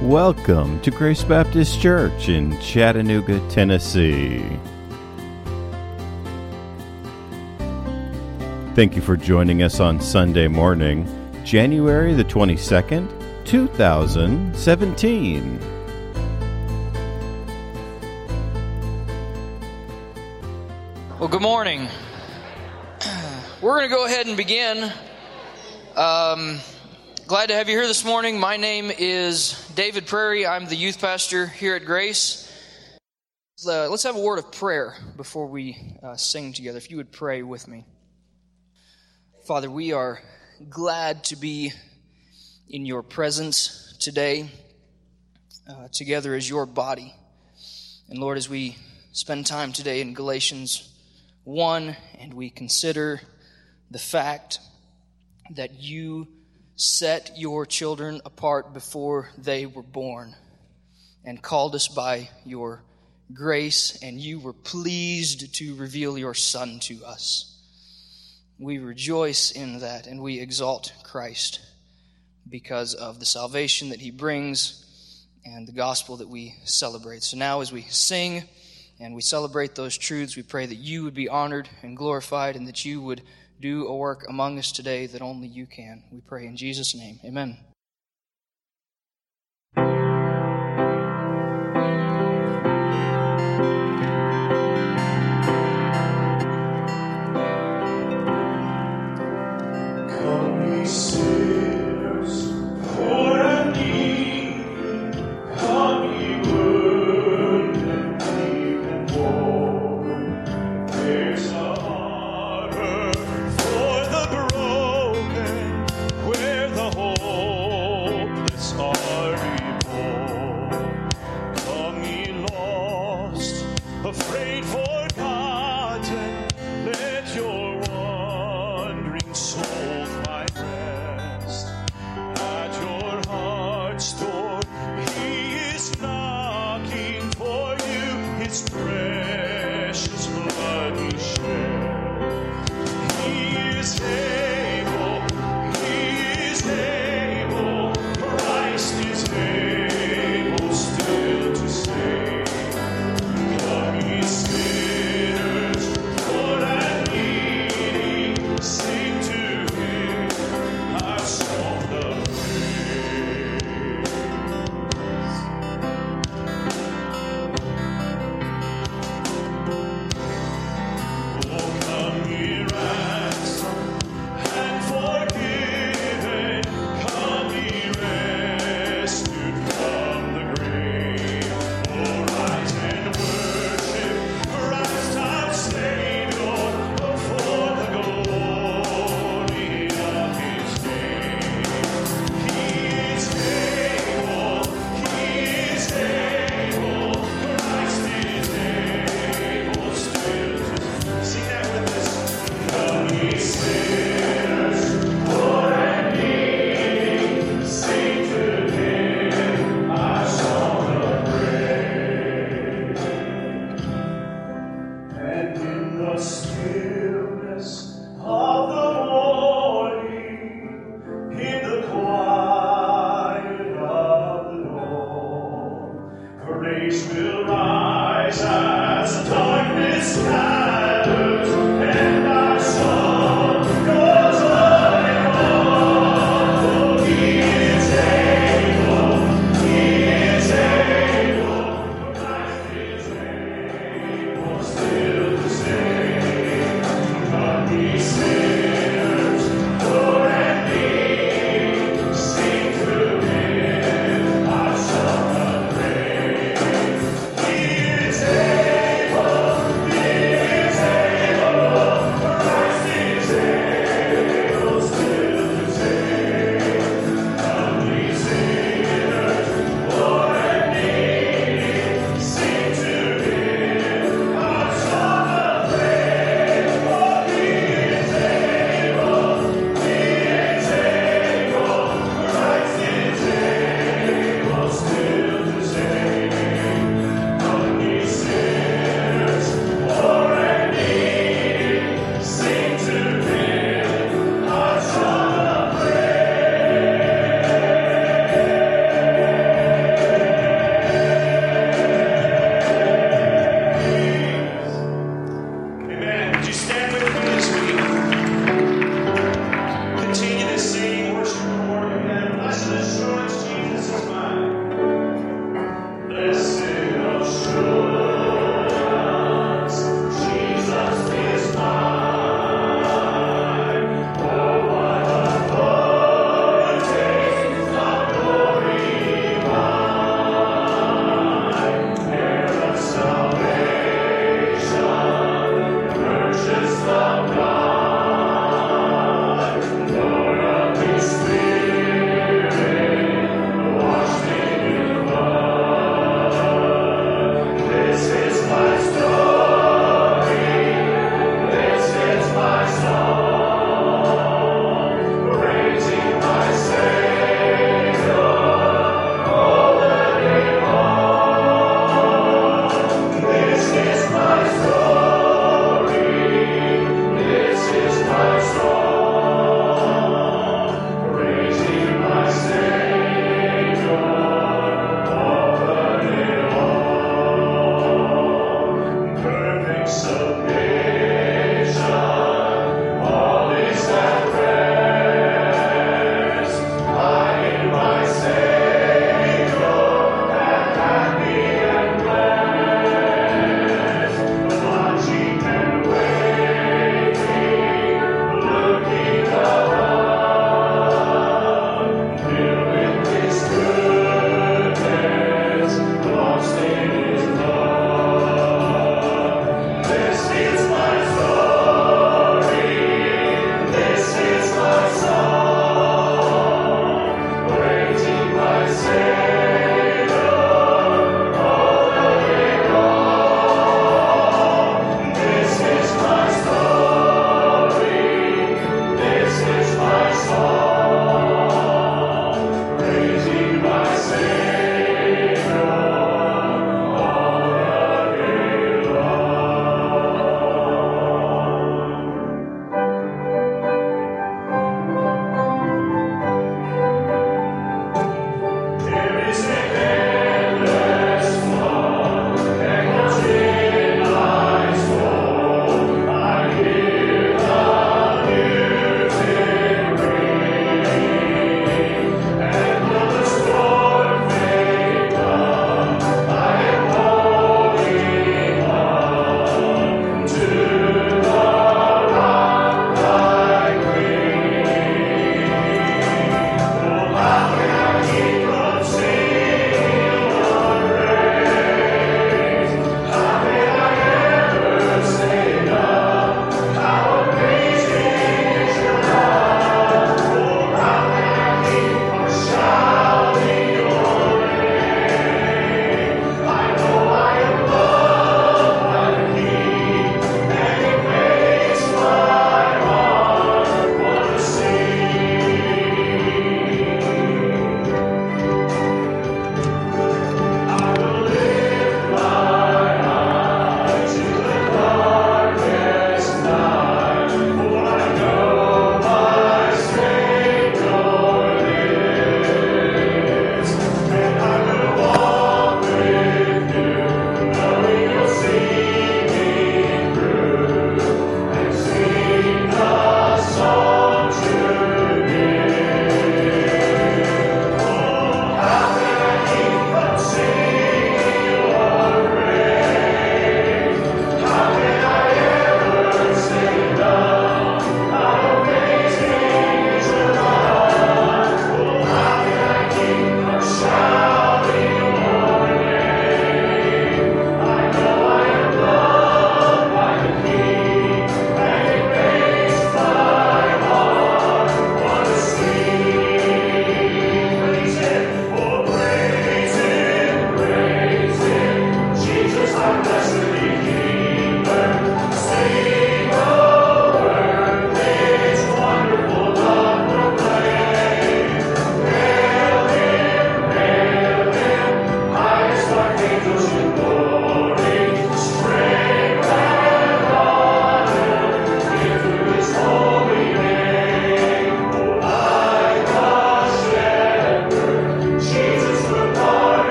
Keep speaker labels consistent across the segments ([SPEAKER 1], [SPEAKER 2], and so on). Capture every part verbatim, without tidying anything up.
[SPEAKER 1] Welcome to Grace Baptist Church in Chattanooga, Tennessee. Thank you for joining us on Sunday morning, January the twenty-second, two thousand seventeen.
[SPEAKER 2] Well, good morning. We're going to go ahead and begin. Um, glad to have you here this morning. My name is David Prairie. I'm the youth pastor here at Grace. Uh, let's have a word of prayer before we uh, sing together. If you would pray with me. Father, we are glad to be in your presence today, uh, together as your body. And Lord, as we spend time today in Galatians one, and we consider the fact that you set your children apart before they were born and called us by your grace, and you were pleased to reveal your Son to us. We rejoice in that, and we exalt Christ because of the salvation that he brings and the gospel that we celebrate. So now as we sing and we celebrate those truths, we pray that you would be honored and glorified and that you would do a work among us today that only you can. We pray in Jesus' name. Amen.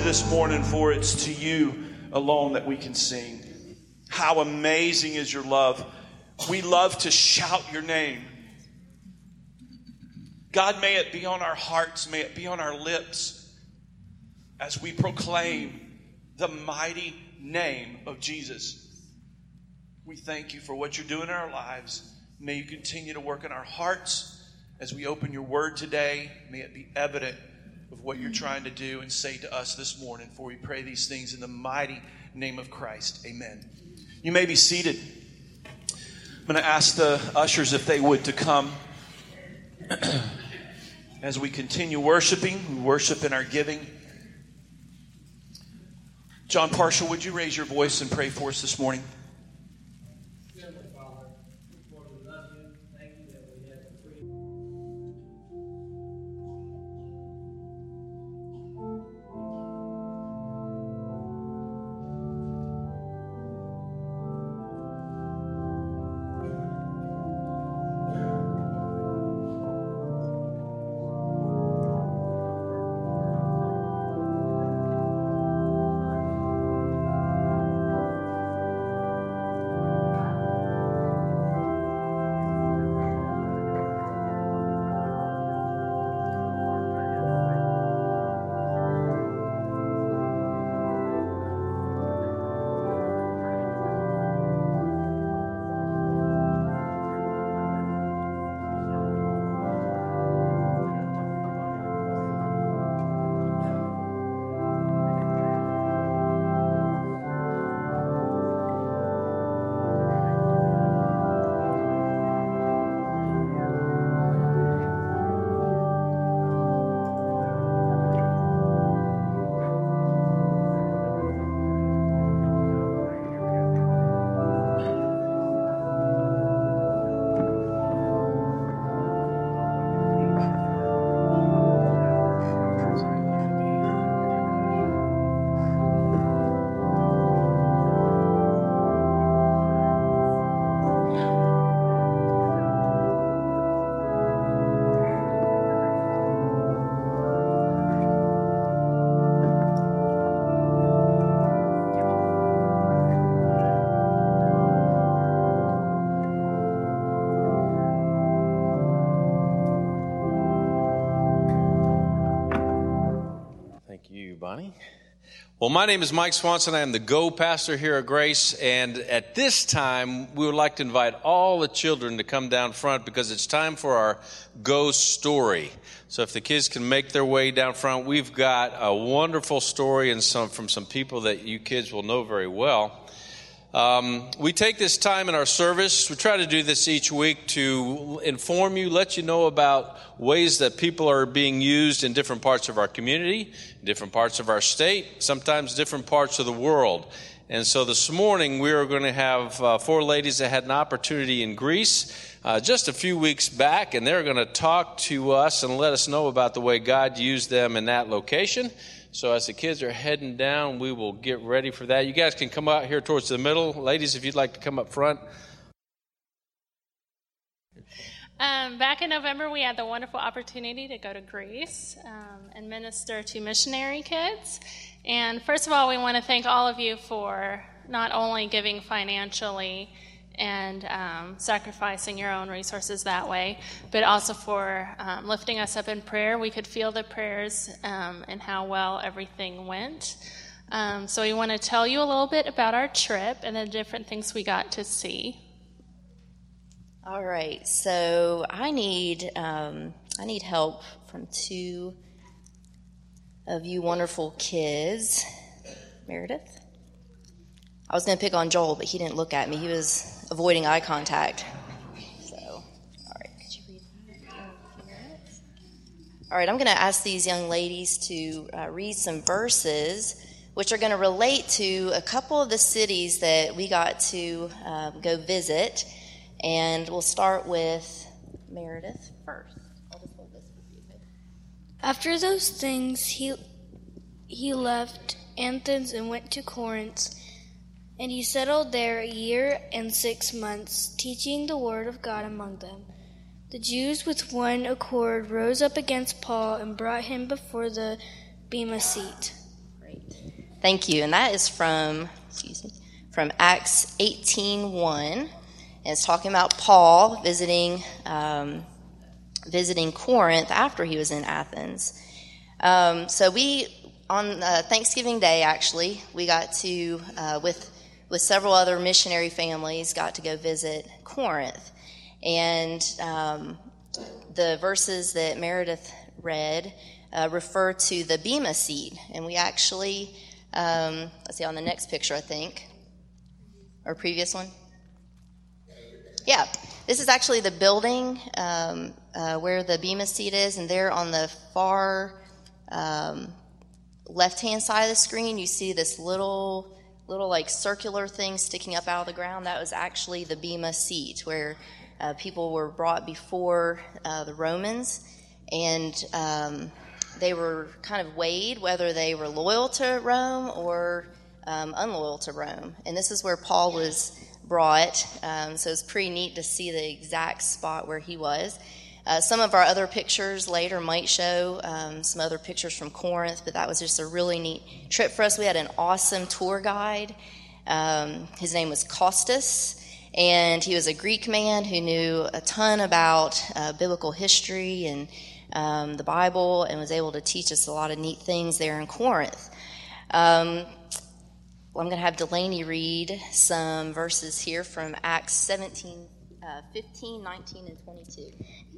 [SPEAKER 3] this morning, for it's to you alone that we can sing. How amazing is your love. We love to shout your name. God, may it be on our hearts, may it be on our lips as we proclaim the mighty name of Jesus. We thank you for what you're doing in our lives. May you continue to work in our hearts as we open your word today. May it be evident of what you're trying to do and say to us this morning. For we pray these things in the mighty name of Christ. Amen. You may be seated. I'm going to ask the ushers if they would to come. As we continue worshiping, we worship in our giving. John Parshall, would you raise your voice and pray for us this morning?
[SPEAKER 4] Bonnie. Well, my name is Mike Swanson. I am the Go Pastor here at Grace, and at this time, we would like to invite all the children to come down front because it's time for our Go story. So if the kids can make their way down front, we've got a wonderful story and some from some people that you kids will know very well. Um, we take this time in our service. We try to do this each week to inform you, let you know about ways that people are being used in different parts of our community, different parts of our state, sometimes different parts of the world. And so this morning we are going to have uh, four ladies that had an opportunity in Greece uh, just a few weeks back, and they're going to talk to us and let us know about the way God used them in that location. So as the kids are heading down, we will get ready for that. You guys can come out here towards the middle. Ladies, if you'd like to come up front.
[SPEAKER 5] Um, back in November, we had the wonderful opportunity to go to Greece um, and minister to missionary kids. And first of all, we want to thank all of you for not only giving financially and um, sacrificing your own resources that way, but also for um, lifting us up in prayer. We could feel the prayers um, and how well everything went. Um, so we want to tell you a little bit about our trip and the different things we got to see.
[SPEAKER 6] All right, so I need um, I need help from two of you wonderful kids. Meredith? I was going to pick on Joel, but he didn't look at me. He was avoiding eye contact. So, all right, could you read that? All right, I'm going to ask these young ladies to uh, read some verses which are going to relate to a couple of the cities that we got to uh, go visit. And we'll start with Meredith first. I'll just hold this for you.
[SPEAKER 7] After those things, he he left Athens and went to Corinth, and he settled there a year and six months, teaching the word of God among them. The Jews with one accord rose up against Paul and brought him before the Bema seat.
[SPEAKER 6] Great. Thank you. And that is from, excuse me, from Acts eighteen one. And it's talking about Paul visiting um, visiting Corinth after he was in Athens. Um, so we, on uh, Thanksgiving Day, actually, we got to, uh, with with several other missionary families, got to go visit Corinth. And um, the verses that Meredith read uh, refer to the Bema seat. And we actually, um, let's see, on the next picture, I think, or previous one. Yeah, this is actually the building um, uh, where the Bema seat is, and there on the far um, left-hand side of the screen, you see this little, little like circular thing sticking up out of the ground. That was actually the Bema seat, where uh, people were brought before uh, the Romans, and um, they were kind of weighed whether they were loyal to Rome or um, unloyal to Rome. And this is where Paul was brought, um, so it's pretty neat to see the exact spot where he was. Uh, some of our other pictures later might show um, some other pictures from Corinth, but that was just a really neat trip for us. We had an awesome tour guide. Um, his name was Costas, and he was a Greek man who knew a ton about uh, biblical history and um, the Bible, and was able to teach us a lot of neat things there in Corinth. Um, I'm going to have Delaney read some verses here from Acts seventeen, uh, fifteen, nineteen, and twenty-two.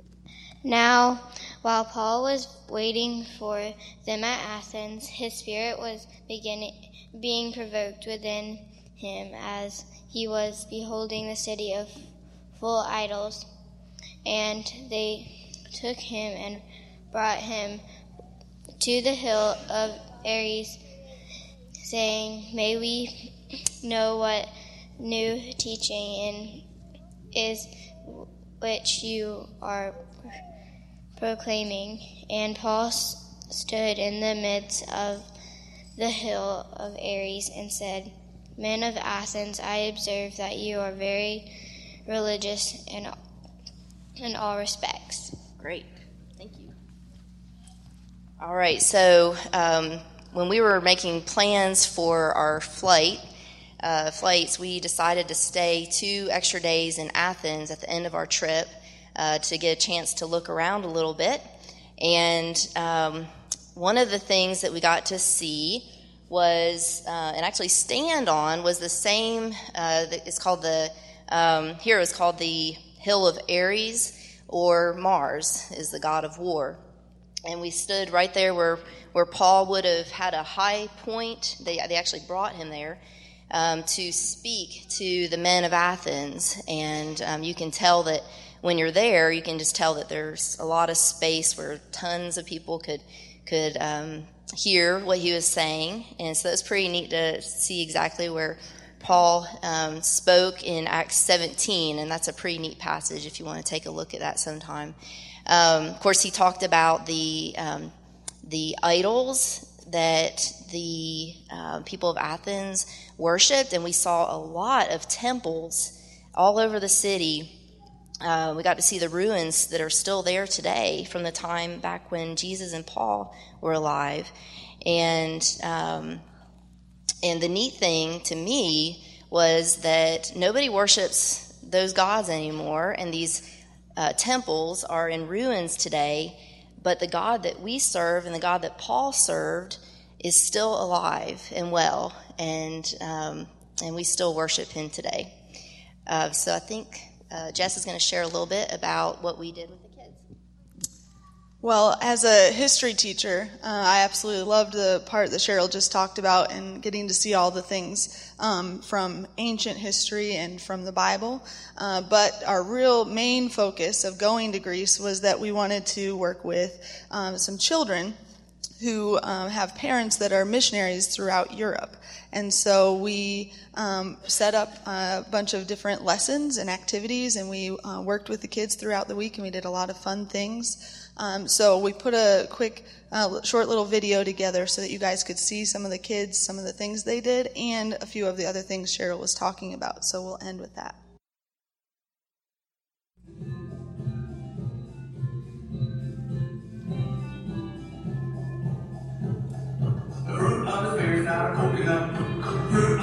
[SPEAKER 8] Now, while Paul was waiting for them at Athens, his spirit was beginning, being provoked within him as he was beholding the city of full idols. And they took him and brought him to the hill of Ares, saying, "May we know what new teaching is which you are proclaiming." And Paul stood in the midst of the hill of Ares and said, "Men of Athens, I observe that you are very religious in, in all respects."
[SPEAKER 6] Great. Thank you. All right, so um, when we were making plans for our flight, uh, flights, we decided to stay two extra days in Athens at the end of our trip uh, to get a chance to look around a little bit. And um, one of the things that we got to see was, uh, and actually stand on, was the same, uh, it's called the, um, here it was called the Hill of Ares, or Mars is the god of war. And we stood right there where, where Paul would have had a high point. They, they actually brought him there um, to speak to the men of Athens. And um, you can tell that when you're there, you can just tell that there's a lot of space where tons of people could could um, hear what he was saying. And so it's pretty neat to see exactly where Paul um, spoke in Acts seventeen, and that's a pretty neat passage if you want to take a look at that sometime. Um, of course, he talked about the um, the idols that the uh, people of Athens worshipped, and we saw a lot of temples all over the city. Uh, we got to see the ruins that are still there today from the time back when Jesus and Paul were alive. And um, and the neat thing to me was that nobody worships those gods anymore, and these uh, temples are in ruins today, but the God that we serve and the God that Paul served is still alive and well, and um, and we still worship him today. Uh, so I think uh, Jess is going to share a little bit about what we did with the kids.
[SPEAKER 9] Well, as a history teacher, uh, I absolutely loved the part that Cheryl just talked about and getting to see all the things um, from ancient history and from the Bible. Uh, but our real main focus of going to Greece was that we wanted to work with um, some children who um, have parents that are missionaries throughout Europe. And so we um, set up a bunch of different lessons and activities, and we uh, worked with the kids throughout the week, and we did a lot of fun things. Um, so we put a quick, uh, short little video together so that you guys could see some of the kids, some of the things they did, and a few of the other things Cheryl was talking about. So we'll end with that.
[SPEAKER 10] The root of the Spirit is not according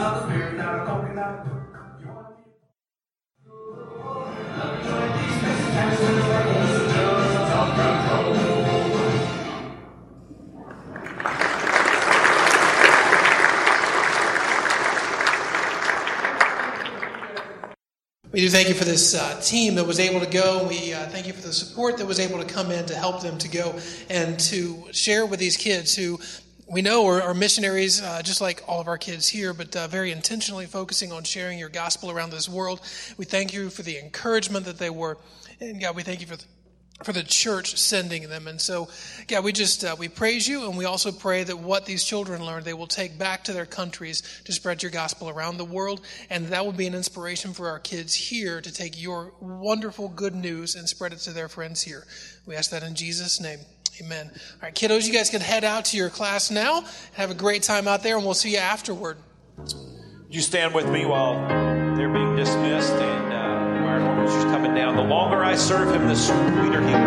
[SPEAKER 10] We do thank you for this uh, team that was able to go. We uh, thank you for the support that was able to come in to help them to go and to share with these kids who we know are, are missionaries, uh, just like all of our kids here, but uh, very intentionally focusing on sharing your gospel around this world. We thank you for the encouragement that they were. And God, we thank you for the for the church sending them. And so, yeah, we just, uh, we praise you, and we also pray that what these children learn, they will take back to their countries to spread your gospel around the world, and that will be an inspiration for our kids here to take your wonderful good news and spread it to their friends here. We ask that in Jesus' name. Amen. All right, kiddos, you guys can head out to your class now. Have a great time out there, and we'll see you afterward.
[SPEAKER 3] Would you stand with me while they're being dismissed and uh, our orchestra's coming down? The longer I serve him, the sweeter he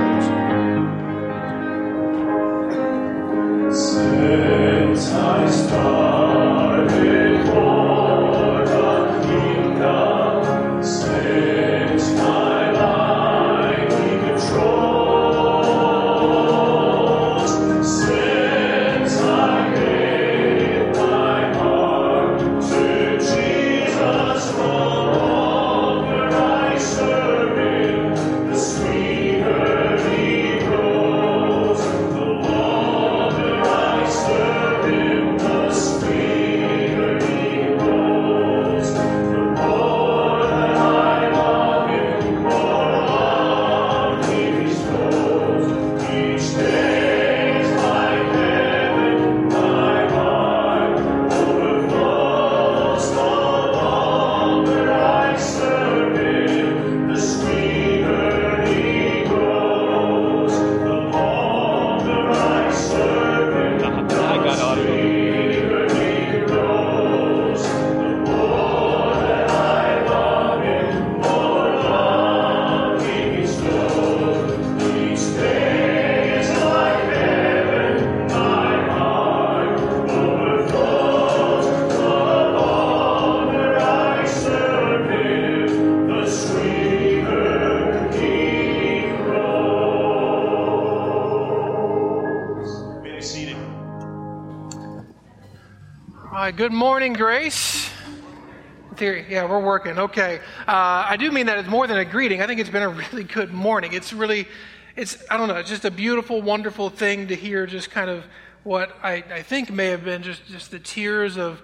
[SPEAKER 3] grows. Since I started for the kingdom, since my life he controls, since I gave my heart to Jesus, the longer I serve him, the sweeter he grows. The longer I serve him, the sweeter he grows. The more that I love him, the more love he bestows. Each day is like heaven, my heart overflows. The longer I serve him, the sweeter he grows. The longer I serve him, the sweeter he grows. The more that I love him, the more love he bestows. Each day is like heaven, my heart overflows. The longer I serve him, the sweeter he grows. Be seated.
[SPEAKER 10] All right, good morning, Grace. Theory, yeah, we're working. Okay. Uh, I do mean that it's more than a greeting. I think it's been a really good morning. It's really, it's, I don't know, it's just a beautiful, wonderful thing to hear just kind of what I, I think may have been just, just the tears of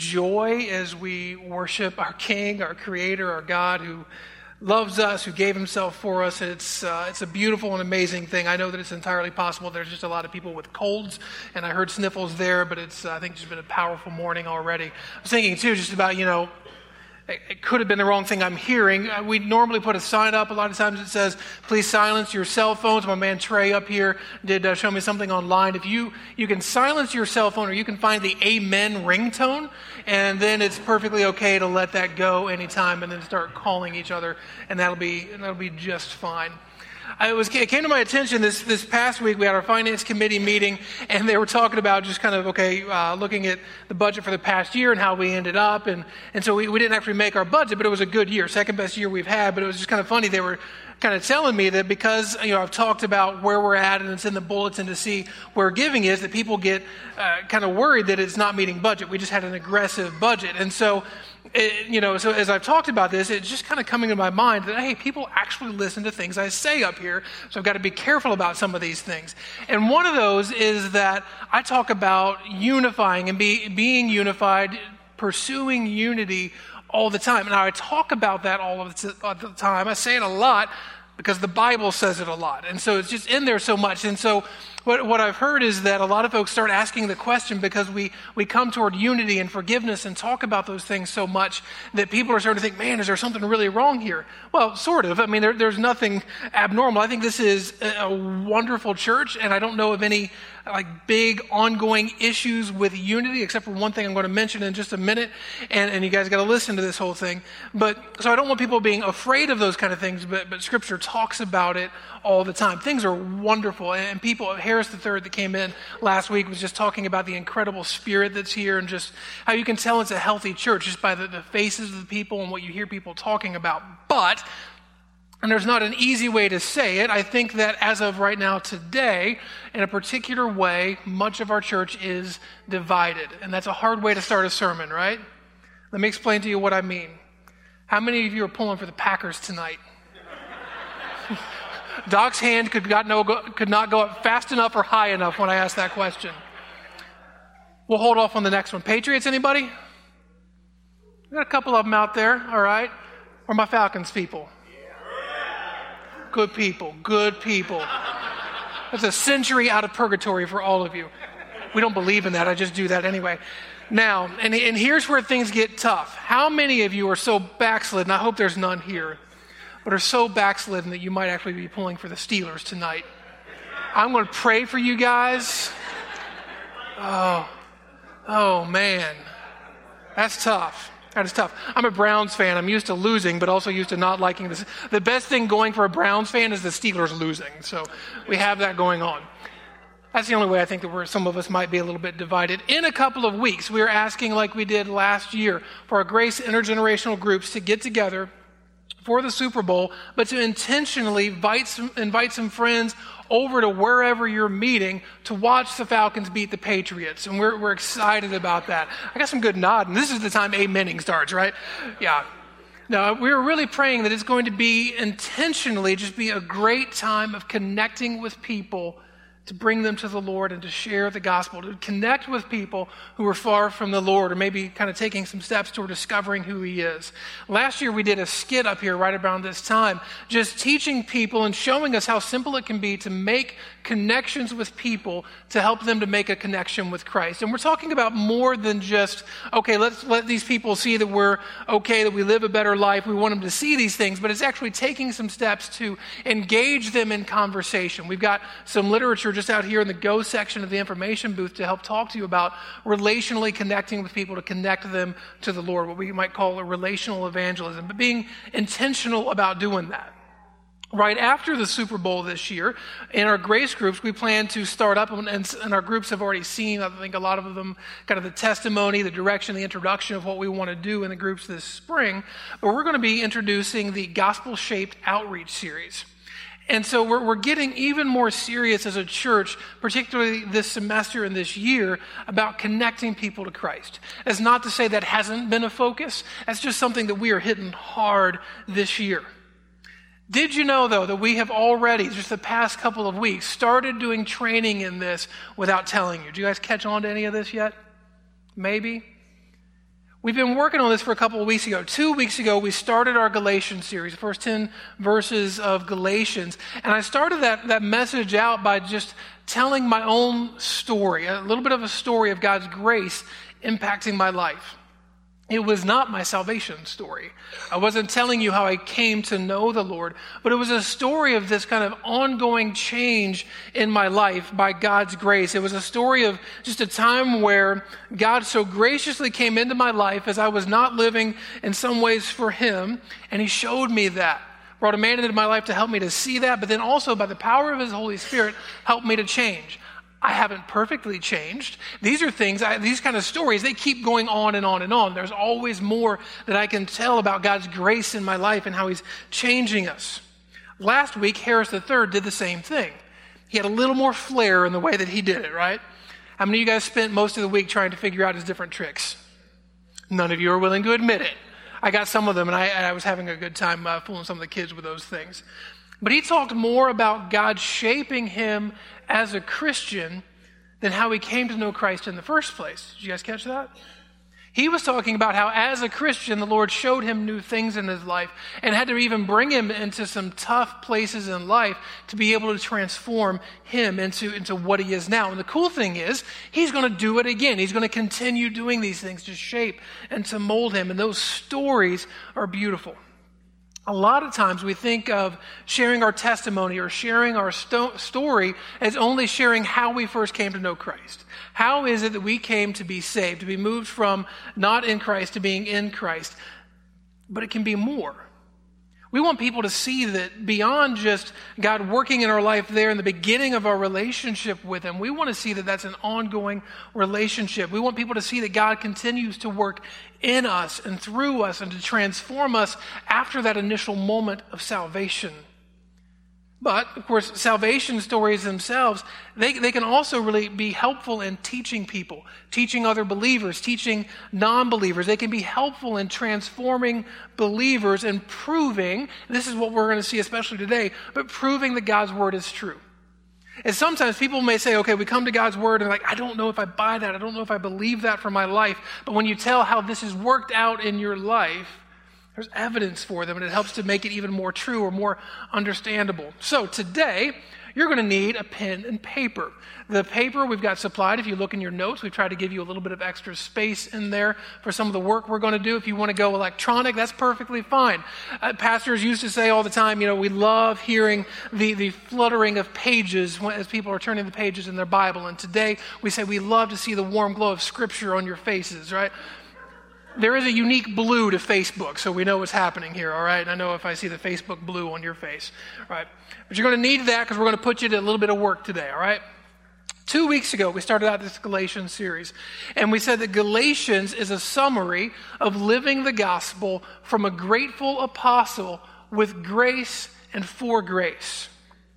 [SPEAKER 10] joy as we worship our King, our Creator, our God who loves us, who gave himself for us. It's uh, it's a beautiful and amazing thing. I know that it's entirely possible. There's just a lot of people with colds, and I heard sniffles there, but it's, uh, I think, just been a powerful morning already. I was thinking, too, just about, you know, it, it could have been the wrong thing I'm hearing. Uh, we normally put a sign up. A lot of times it says, please silence your cell phones. My man Trey up here did uh, show me something online. If you, you can silence your cell phone, or you can find the Amen ringtone, and then it's perfectly okay to let that go anytime and then start calling each other, and that'll be that'll be just fine. I was, it came to my attention this, this past week, we had our finance committee meeting, and they were talking about just kind of, okay, uh, looking at the budget for the past year and how we ended up. And, and so we, we didn't actually make our budget, but it was a good year, second best year we've had. But it was just kind of funny. They were kind of telling me that because, you know, I've talked about where we're at and it's in the bulletin to see where giving is, that people get uh, kind of worried that it's not meeting budget. We just had an aggressive budget. And so, it, you know, so as I've talked about this, it's just kind of coming to my mind that, hey, people actually listen to things I say up here. So I've got to be careful about some of these things. And one of those is that I talk about unifying and be, being unified, pursuing unity all the time. Now, I talk about that all of the time. I say it a lot because the Bible says it a lot. And so it's just in there so much. And so what, what I've heard is that a lot of folks start asking the question because we, we come toward unity and forgiveness and talk about those things so much that people are starting to think, man, is there something really wrong here? Well, sort of. I mean, there, there's nothing abnormal. I think this is a wonderful church, and I don't know of any like big ongoing issues with unity, except for one thing I'm going to mention in just a minute, and, and you guys got to listen to this whole thing. But so I don't want people being afraid of those kind of things, but, but Scripture talks about it all the time. Things are wonderful, and people, Harry Harris the third that came in last week was just talking about the incredible spirit that's here and just how you can tell it's a healthy church just by the, the faces of the people and what you hear people talking about. But, and there's not an easy way to say it, I think that as of right now today, in a particular way, much of our church is divided. And that's a hard way to start a sermon, right? Let me explain to you what I mean. How many of you are pulling for the Packers tonight? Doc's hand could not, no, could not go up fast enough or high enough when I asked that question. We'll hold off on the next one. Patriots, anybody? We got a couple of them out there, all right? Or my Falcons people? Good people, good people. That's a century out of purgatory for all of you. We don't believe in that. I just do that anyway. Now, and, and here's where things get tough. How many of you are so backslidden, I hope there's none here, but are so backslidden that you might actually be pulling for the Steelers tonight? I'm going to pray for you guys. Oh, oh man. That's tough. That is tough. I'm a Browns fan. I'm used to losing, but also used to not liking this. The best thing going for a Browns fan is the Steelers losing. So we have that going on. That's the only way I think that we're, some of us might be a little bit divided. In a couple of weeks, we are asking, like we did last year, for our Grace intergenerational groups to get together for the Super Bowl, but to intentionally invite some, invite some friends over to wherever you're meeting to watch the Falcons beat the Patriots. And we're, we're excited about that. I got some good nodding. This is the time amening starts, right? Yeah. Now, we're really praying that it's going to be intentionally just be a great time of connecting with people to bring them to the Lord and to share the gospel, to connect with people who are far from the Lord or maybe kind of taking some steps toward discovering who he is. Last year we did a skit up here right around this time, just teaching people and showing us how simple it can be to make connections with people to help them to make a connection with Christ. And we're talking about more than just, okay, let's let these people see that we're okay, that we live a better life. We want them to see these things, but it's actually taking some steps to engage them in conversation. We've got some literature just out here in the Go section of the information booth to help talk to you about relationally connecting with people to connect them to the Lord, what we might call a relational evangelism, but being intentional about doing that. Right after the Super Bowl this year, in our grace groups, we plan to start up, and, and our groups have already seen, I think a lot of them, kind of the testimony, the direction, the introduction of what we want to do in the groups this spring. But we're going to be introducing the Gospel-Shaped Outreach Series. And so we're, we're getting even more serious as a church, particularly this semester and this year, about connecting people to Christ. That's not to say that hasn't been a focus. That's just something that we are hitting hard this year. Did you know, though, that we have already, just the past couple of weeks, started doing training in this without telling you? Did you guys catch on to any of this yet? Maybe? We've been working on this for a couple of weeks ago. Two weeks ago, we started our Galatians series, the first ten verses of Galatians. And I started that, that message out by just telling my own story, a little bit of a story of God's grace impacting my life. It was not my salvation story. I wasn't telling you how I came to know the Lord, but it was a story of this kind of ongoing change in my life by God's grace. It was a story of just a time where God so graciously came into my life as I was not living in some ways for him, and he showed me that. Brought a man into my life to help me to see that, but then also by the power of his Holy Spirit, helped me to change. I haven't perfectly changed. These are things, I, these kind of stories, they keep going on and on and on. There's always more that I can tell about God's grace in my life and how he's changing us. Last week, Harris the third did the same thing. He had a little more flair in the way that he did it, right? How many of you guys spent most of the week trying to figure out his different tricks? None of you are willing to admit it. I got some of them, and I, and I was having a good time uh, fooling some of the kids with those things. But he talked more about God shaping him as a Christian than how he came to know Christ in the first place. Did you guys catch that? He was talking about how as a Christian, the Lord showed him new things in his life and had to even bring him into some tough places in life to be able to transform him into, into what he is now. And the cool thing is, he's going to do it again. He's going to continue doing these things to shape and to mold him. And those stories are beautiful. A lot of times we think of sharing our testimony or sharing our sto- story as only sharing how we first came to know Christ. How is it that we came to be saved, to be moved from not in Christ to being in Christ? But it can be more. We want people to see that beyond just God working in our life there in the beginning of our relationship with him, we want to see that that's an ongoing relationship. We want people to see that God continues to work in us and through us and to transform us after that initial moment of salvation. But, of course, salvation stories themselves, they, they can also really be helpful in teaching people, teaching other believers, teaching non-believers. They can be helpful in transforming believers and proving, this is what we're going to see especially today, but proving that God's word is true. And sometimes people may say, okay, we come to God's word and like, I don't know if I buy that. I don't know if I believe that for my life. But when you tell how this is worked out in your life, there's evidence for them, and it helps to make it even more true or more understandable. So today, you're going to need a pen and paper. The paper we've got supplied. If you look in your notes, we've tried to give you a little bit of extra space in there for some of the work we're going to do. If you want to go electronic, that's perfectly fine. Uh, pastors used to say all the time, you know, we love hearing the, the fluttering of pages when, as people are turning the pages in their Bible. And today, we say we love to see the warm glow of Scripture on your faces, right? There is a unique blue to Facebook, so we know what's happening here, all right? I know if I see the Facebook blue on your face, all right? But you're going to need that because we're going to put you to a little bit of work today, all right? Two weeks ago, we started out this Galatians series, and we said that Galatians is a summary of living the gospel from a grateful apostle with grace and for grace.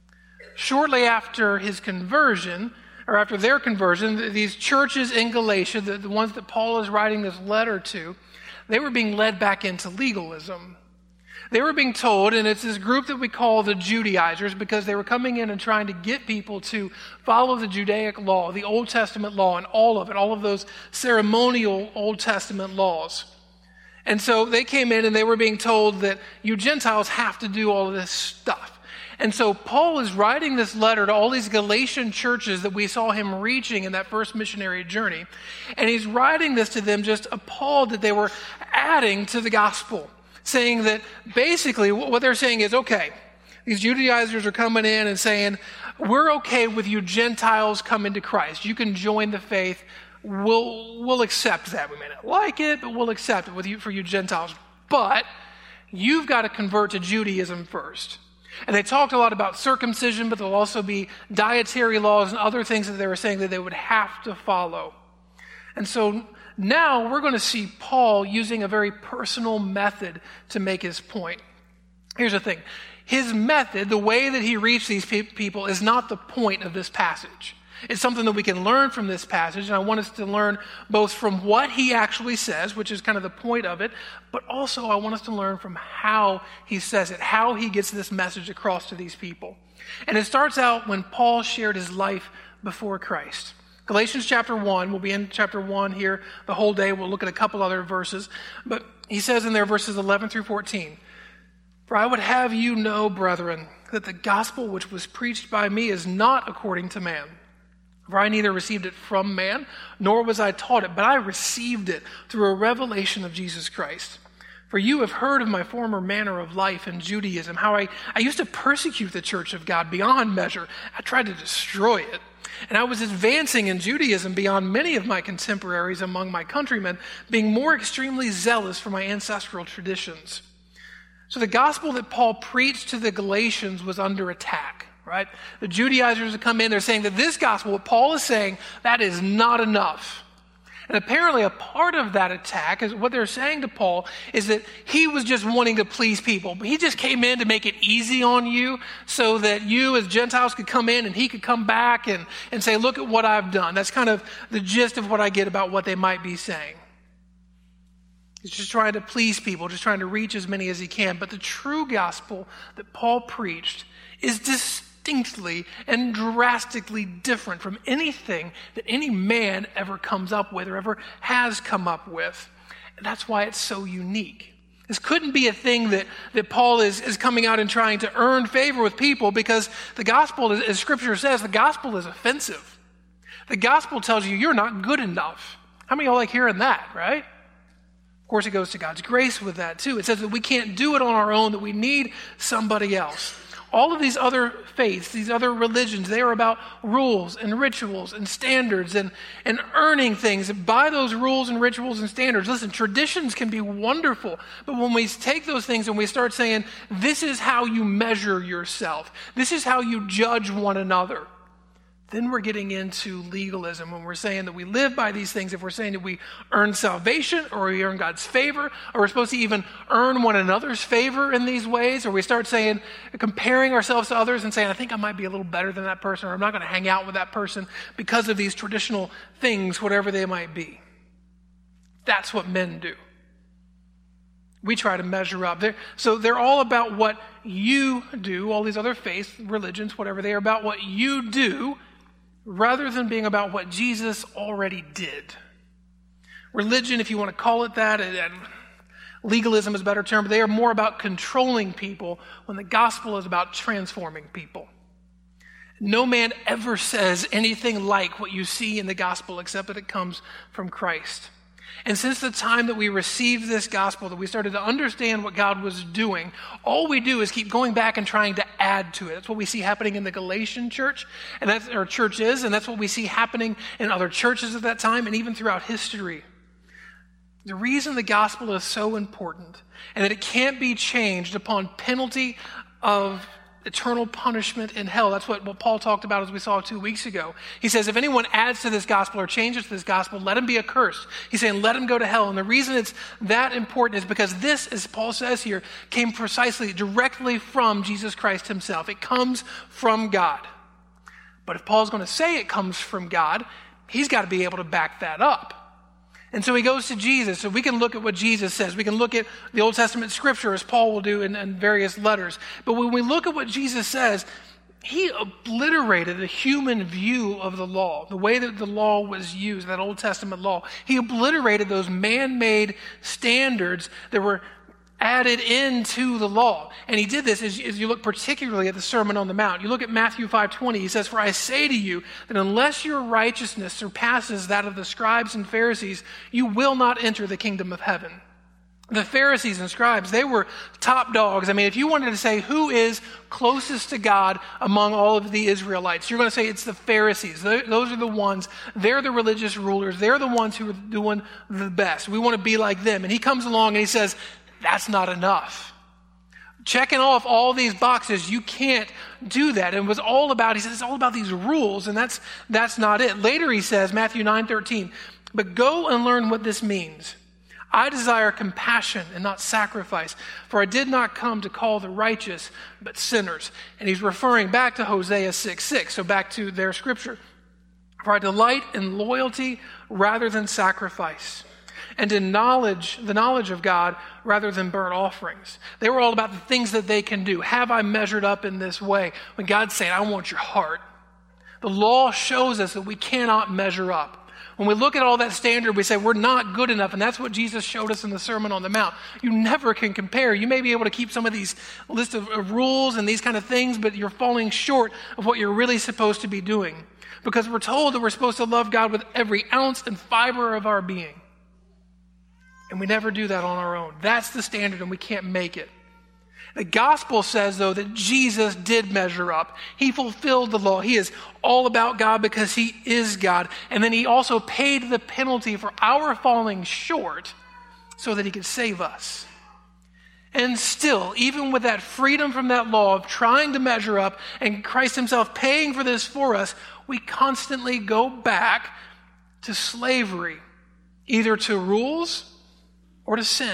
[SPEAKER 10] Shortly after his conversion, or after their conversion, these churches in Galatia, the, the ones that Paul is writing this letter to, they were being led back into legalism. They were being told, and it's this group that we call the Judaizers, because they were coming in and trying to get people to follow the Judaic law, the Old Testament law, and all of it, all of those ceremonial Old Testament laws. And so they came in and they were being told that you Gentiles have to do all of this stuff. And so Paul is writing this letter to all these Galatian churches that we saw him reaching in that first missionary journey. And he's writing this to them just appalled that they were adding to the gospel, saying that basically what they're saying is, okay, these Judaizers are coming in and saying, we're okay with you Gentiles coming to Christ. You can join the faith. We'll, we'll accept that. We may not like it, but we'll accept it with you for you Gentiles. But you've got to convert to Judaism first. And they talked a lot about circumcision, but there'll also be dietary laws and other things that they were saying that they would have to follow. And so now we're going to see Paul using a very personal method to make his point. Here's the thing. His method, the way that he reached these pe- people, is not the point of this passage. It's something that we can learn from this passage, and I want us to learn both from what he actually says, which is kind of the point of it, but also I want us to learn from how he says it, how he gets this message across to these people. And it starts out when Paul shared his life before Christ. Galatians chapter one, we'll be in chapter one here the whole day. We'll look at a couple other verses, but he says in there verses eleven through fourteen, "For I would have you know, brethren, that the gospel which was preached by me is not according to man. For I neither received it from man, nor was I taught it, but I received it through a revelation of Jesus Christ. For you have heard of my former manner of life in Judaism, how I, I used to persecute the church of God beyond measure. I tried to destroy it. And I was advancing in Judaism beyond many of my contemporaries among my countrymen, being more extremely zealous for my ancestral traditions." So the gospel that Paul preached to the Galatians was under attack. Right? The Judaizers have come in, they're saying that this gospel, what Paul is saying, that is not enough. And apparently a part of that attack is what they're saying to Paul is that he was just wanting to please people. He just came in to make it easy on you so that you as Gentiles could come in and he could come back and, and say, look at what I've done. That's kind of the gist of what I get about what they might be saying. He's just trying to please people, just trying to reach as many as he can. But the true gospel that Paul preached is distinctly and drastically different from anything that any man ever comes up with or ever has come up with. And that's why it's so unique. This couldn't be a thing that, that Paul is, is coming out and trying to earn favor with people, because the gospel, as Scripture says, the gospel is offensive. The gospel tells you you're not good enough. How many of y'all like hearing that, right? Of course, it goes to God's grace with that too. It says that we can't do it on our own, that we need somebody else. All of these other faiths, these other religions, they are about rules and rituals and standards and, and earning things by those rules and rituals and standards. Listen, traditions can be wonderful, but when we take those things and we start saying, this is how you measure yourself, this is how you judge one another, then we're getting into legalism when we're saying that we live by these things. If we're saying that we earn salvation or we earn God's favor, or we're supposed to even earn one another's favor in these ways, or we start saying, comparing ourselves to others and saying, I think I might be a little better than that person, or I'm not going to hang out with that person because of these traditional things, whatever they might be. That's what men do. We try to measure up. They're, so they're all about what you do, all these other faiths, religions, whatever, they are about what you do, rather than being about what Jesus already did. Religion, if you want to call it that, and legalism is a better term, but they are more about controlling people when the gospel is about transforming people. No man ever says anything like what you see in the gospel except that it comes from Christ. And since the time that we received this gospel, that we started to understand what God was doing, all we do is keep going back and trying to add to it. That's what we see happening in the Galatian church, and that's our church is, and that's what we see happening in other churches at that time, and even throughout history. The reason the gospel is so important, and that it can't be changed upon penalty of eternal punishment in hell. That's what, what Paul talked about as we saw two weeks ago. He says, if anyone adds to this gospel or changes to this gospel, let him be accursed. He's saying, let him go to hell. And the reason it's that important is because this, as Paul says here, came precisely directly from Jesus Christ himself. It comes from God. But if Paul's going to say it comes from God, he's got to be able to back that up. And so he goes to Jesus. So we can look at what Jesus says. We can look at the Old Testament scripture, as Paul will do in, in various letters. But when we look at what Jesus says, he obliterated the human view of the law, the way that the law was used, that Old Testament law. He obliterated those man-made standards that were added into the law. And he did this as, as you look particularly at the Sermon on the Mount. You look at Matthew five twenty, he says, for I say to you that unless your righteousness surpasses that of the scribes and Pharisees, you will not enter the kingdom of heaven. The Pharisees and scribes, they were top dogs. I mean, if you wanted to say who is closest to God among all of the Israelites, you're going to say it's the Pharisees. Those are the ones, they're the religious rulers. They're the ones who are doing the best. We want to be like them. And he comes along and he says, that's not enough. Checking off all these boxes, you can't do that. And it was all about, he says, it's all about these rules, and that's that's not it. Later he says, Matthew nine thirteen, but go and learn what this means. I desire compassion and not sacrifice, for I did not come to call the righteous, but sinners. And he's referring back to Hosea six six, so back to their scripture. For I delight in loyalty rather than sacrifice, and in knowledge, the knowledge of God, rather than burnt offerings. They were all about the things that they can do. Have I measured up in this way? When God's saying, I want your heart. The law shows us that we cannot measure up. When we look at all that standard, we say we're not good enough, and that's what Jesus showed us in the Sermon on the Mount. You never can compare. You may be able to keep some of these lists of, of rules and these kind of things, but you're falling short of what you're really supposed to be doing. Because we're told that we're supposed to love God with every ounce and fiber of our being. And we never do that on our own. That's the standard, and we can't make it. The gospel says, though, that Jesus did measure up. He fulfilled the law. He is all about God because he is God. And then he also paid the penalty for our falling short so that he could save us. And still, even with that freedom from that law of trying to measure up and Christ himself paying for this for us, we constantly go back to slavery, either to rules or to sin.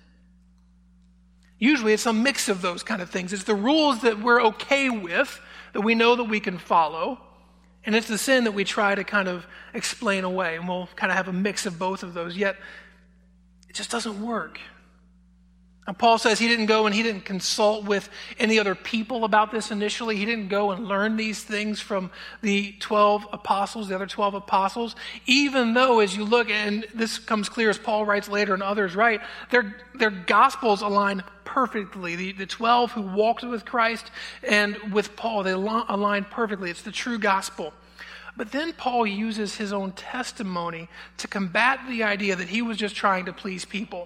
[SPEAKER 10] Usually it's a mix of those kind of things. It's the rules that we're okay with, that we know that we can follow, and it's the sin that we try to kind of explain away, and we'll kind of have a mix of both of those, yet it just doesn't work. And Paul says he didn't go and he didn't consult with any other people about this initially. He didn't go and learn these things from the twelve apostles, the other twelve apostles, even though as you look, and this comes clear as Paul writes later and others write, their, their gospels align perfectly. The, the twelve who walked with Christ and with Paul, they align perfectly. It's the true gospel. But then Paul uses his own testimony to combat the idea that he was just trying to please people.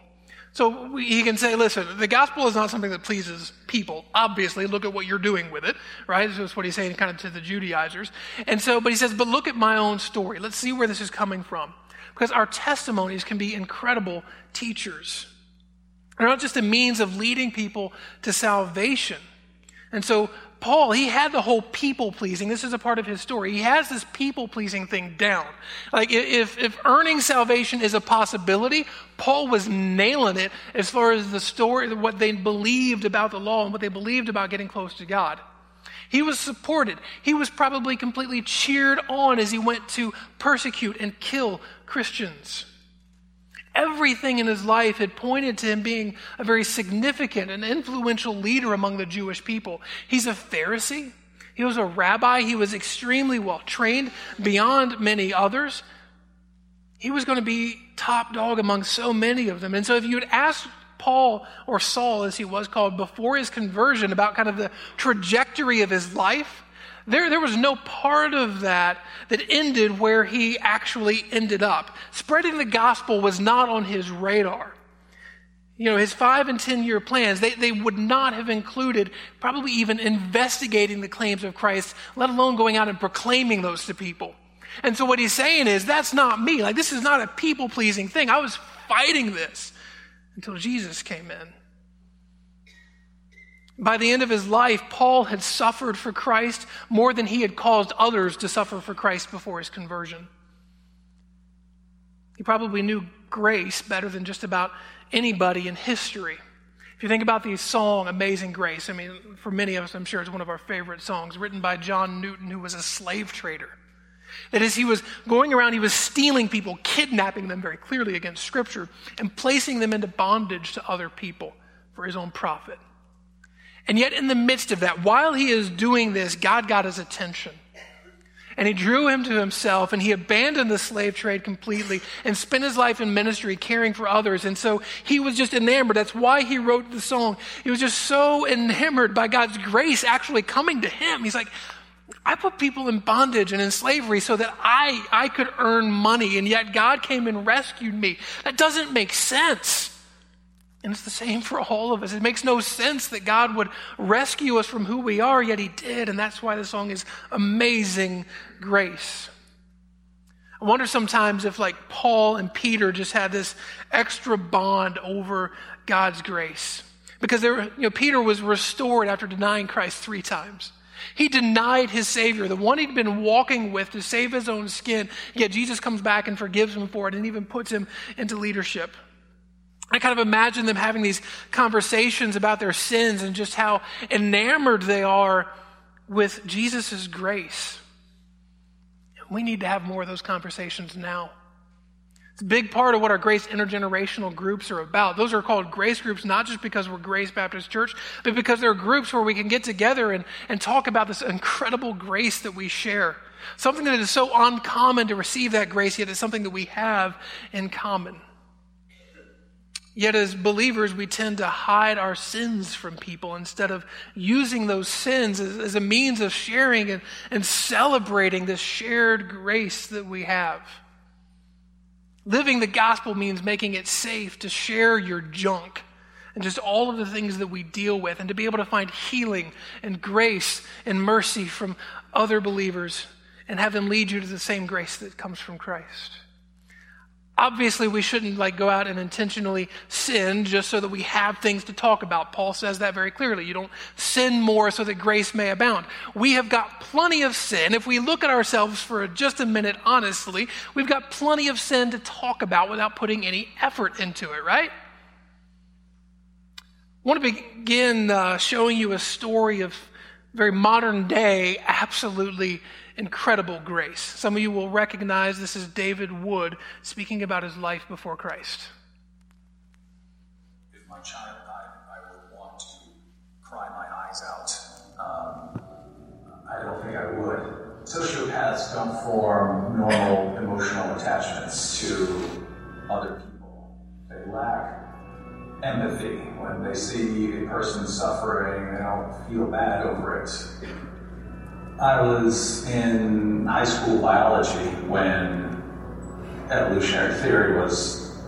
[SPEAKER 10] So he can say, listen, the gospel is not something that pleases people. Obviously, look at what you're doing with it, right? That's what he's saying kind of to the Judaizers. And so, but he says, but look at my own story. Let's see where this is coming from. Because our testimonies can be incredible teachers. They're not just a means of leading people to salvation. And so Paul, he had the whole people-pleasing. This is a part of his story. He has this people-pleasing thing down. Like if, if earning salvation is a possibility, Paul was nailing it as far as the story, what they believed about the law and what they believed about getting close to God. He was supported. He was probably completely cheered on as he went to persecute and kill Christians. Everything in his life had pointed to him being a very significant and influential leader among the Jewish people. He's a Pharisee. He was a rabbi. He was extremely well trained beyond many others. He was going to be top dog among so many of them. And so if you had asked Paul, or Saul as he was called, before his conversion about kind of the trajectory of his life, There, there was no part of that that ended where he actually ended up. Spreading the gospel was not on his radar. You know, his five and ten year plans, they, they would not have included probably even investigating the claims of Christ, let alone going out and proclaiming those to people. And so what he's saying is, that's not me. Like, this is not a people-pleasing thing. I was fighting this until Jesus came in. By the end of his life, Paul had suffered for Christ more than he had caused others to suffer for Christ before his conversion. He probably knew grace better than just about anybody in history. If you think about the song, Amazing Grace, I mean, for many of us, I'm sure it's one of our favorite songs, written by John Newton, who was a slave trader. That is, he was going around, he was stealing people, kidnapping them very clearly against Scripture, and placing them into bondage to other people for his own profit. And yet in the midst of that, while he is doing this, God got his attention. And he drew him to himself, and he abandoned the slave trade completely and spent his life in ministry caring for others. And so he was just enamored. That's why he wrote the song. He was just so enamored by God's grace actually coming to him. He's like, I put people in bondage and in slavery so that I, I could earn money, and yet God came and rescued me. That doesn't make sense. And it's the same for all of us. It makes no sense that God would rescue us from who we are, yet he did. And that's why the song is Amazing Grace. I wonder sometimes if, like, Paul and Peter just had this extra bond over God's grace. Because there, you know, Peter was restored after denying Christ three times. He denied his Savior, the one he'd been walking with to save his own skin. Yet Jesus comes back and forgives him for it and even puts him into leadership. I kind of imagine them having these conversations about their sins and just how enamored they are with Jesus' grace. We need to have more of those conversations now. It's a big part of what our Grace intergenerational groups are about. Those are called Grace groups, not just because we're Grace Baptist Church, but because they're groups where we can get together and, and talk about this incredible grace that we share. Something that is so uncommon to receive that grace, yet it's something that we have in common. Yet as believers, we tend to hide our sins from people instead of using those sins as, as a means of sharing and, and celebrating this shared grace that we have. Living the gospel means making it safe to share your junk and just all of the things that we deal with, and to be able to find healing and grace and mercy from other believers and have them lead you to the same grace that comes from Christ. Obviously, we shouldn't like go out and intentionally sin just so that we have things to talk about. Paul says that very clearly. You don't sin more so that grace may abound. We have got plenty of sin. If we look at ourselves for just a minute honestly, we've got plenty of sin to talk about without putting any effort into it, right? I want to begin uh, showing you a story of very modern day, absolutely incredible grace. Some of you will recognize this is David Wood speaking about his life before Christ.
[SPEAKER 11] If my child died, I would want to cry my eyes out. Um, I don't think I would. Sociopaths don't form normal emotional attachments to other people. They lack empathy. When they see a person suffering, they don't feel bad over it. I was in high school biology when evolutionary theory was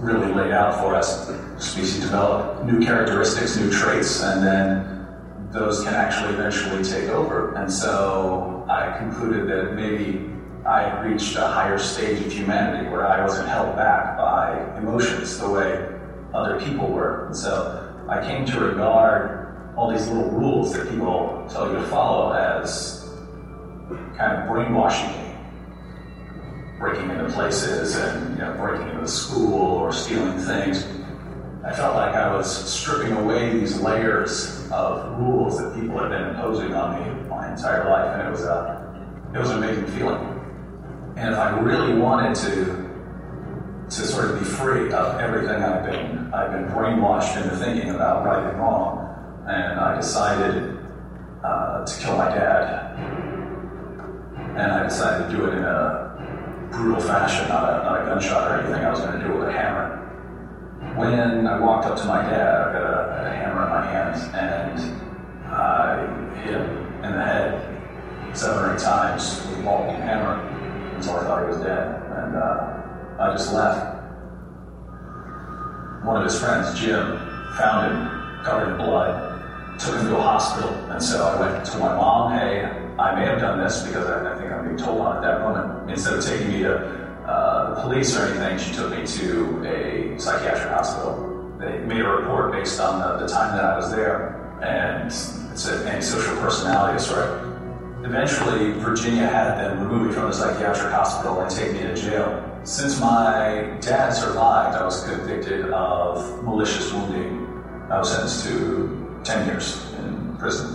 [SPEAKER 11] really laid out for us. The species develop new characteristics, new traits, and then those can actually eventually take over. And so I concluded that maybe I had reached a higher stage of humanity where I wasn't held back by emotions the way other people were. And so I came to regard all these little rules that people tell you to follow as kind of brainwashing me. Breaking into places and, you know, breaking into the school or stealing things. I felt like I was stripping away these layers of rules that people had been imposing on me my entire life, and it was a, it was an amazing feeling. And if I really wanted to to sort of be free of everything I've been I've been brainwashed into thinking about right and wrong, and I decided uh, to kill my dad. And I decided to do it in a brutal fashion, not a, not a gunshot or anything. I was going to do it with a hammer. When I walked up to my dad, I got a, a hammer in my hands, and I hit him in the head seven or eight times with a multiple hammer until I thought he was dead. And uh, I just left. One of his friends, Jim, found him covered in blood, took him to a hospital, and so I went to my mom. Hey, I may have done this because I, I think I'm being told on at that moment. Instead of taking me to uh, the police or anything, she took me to a psychiatric hospital. They made a report based on the, the time that I was there, and it said antisocial personality disorder. Eventually, Virginia had them remove me from the psychiatric hospital and take me to jail. Since my dad survived, I was convicted of malicious wounding. I was sentenced to ten years in prison.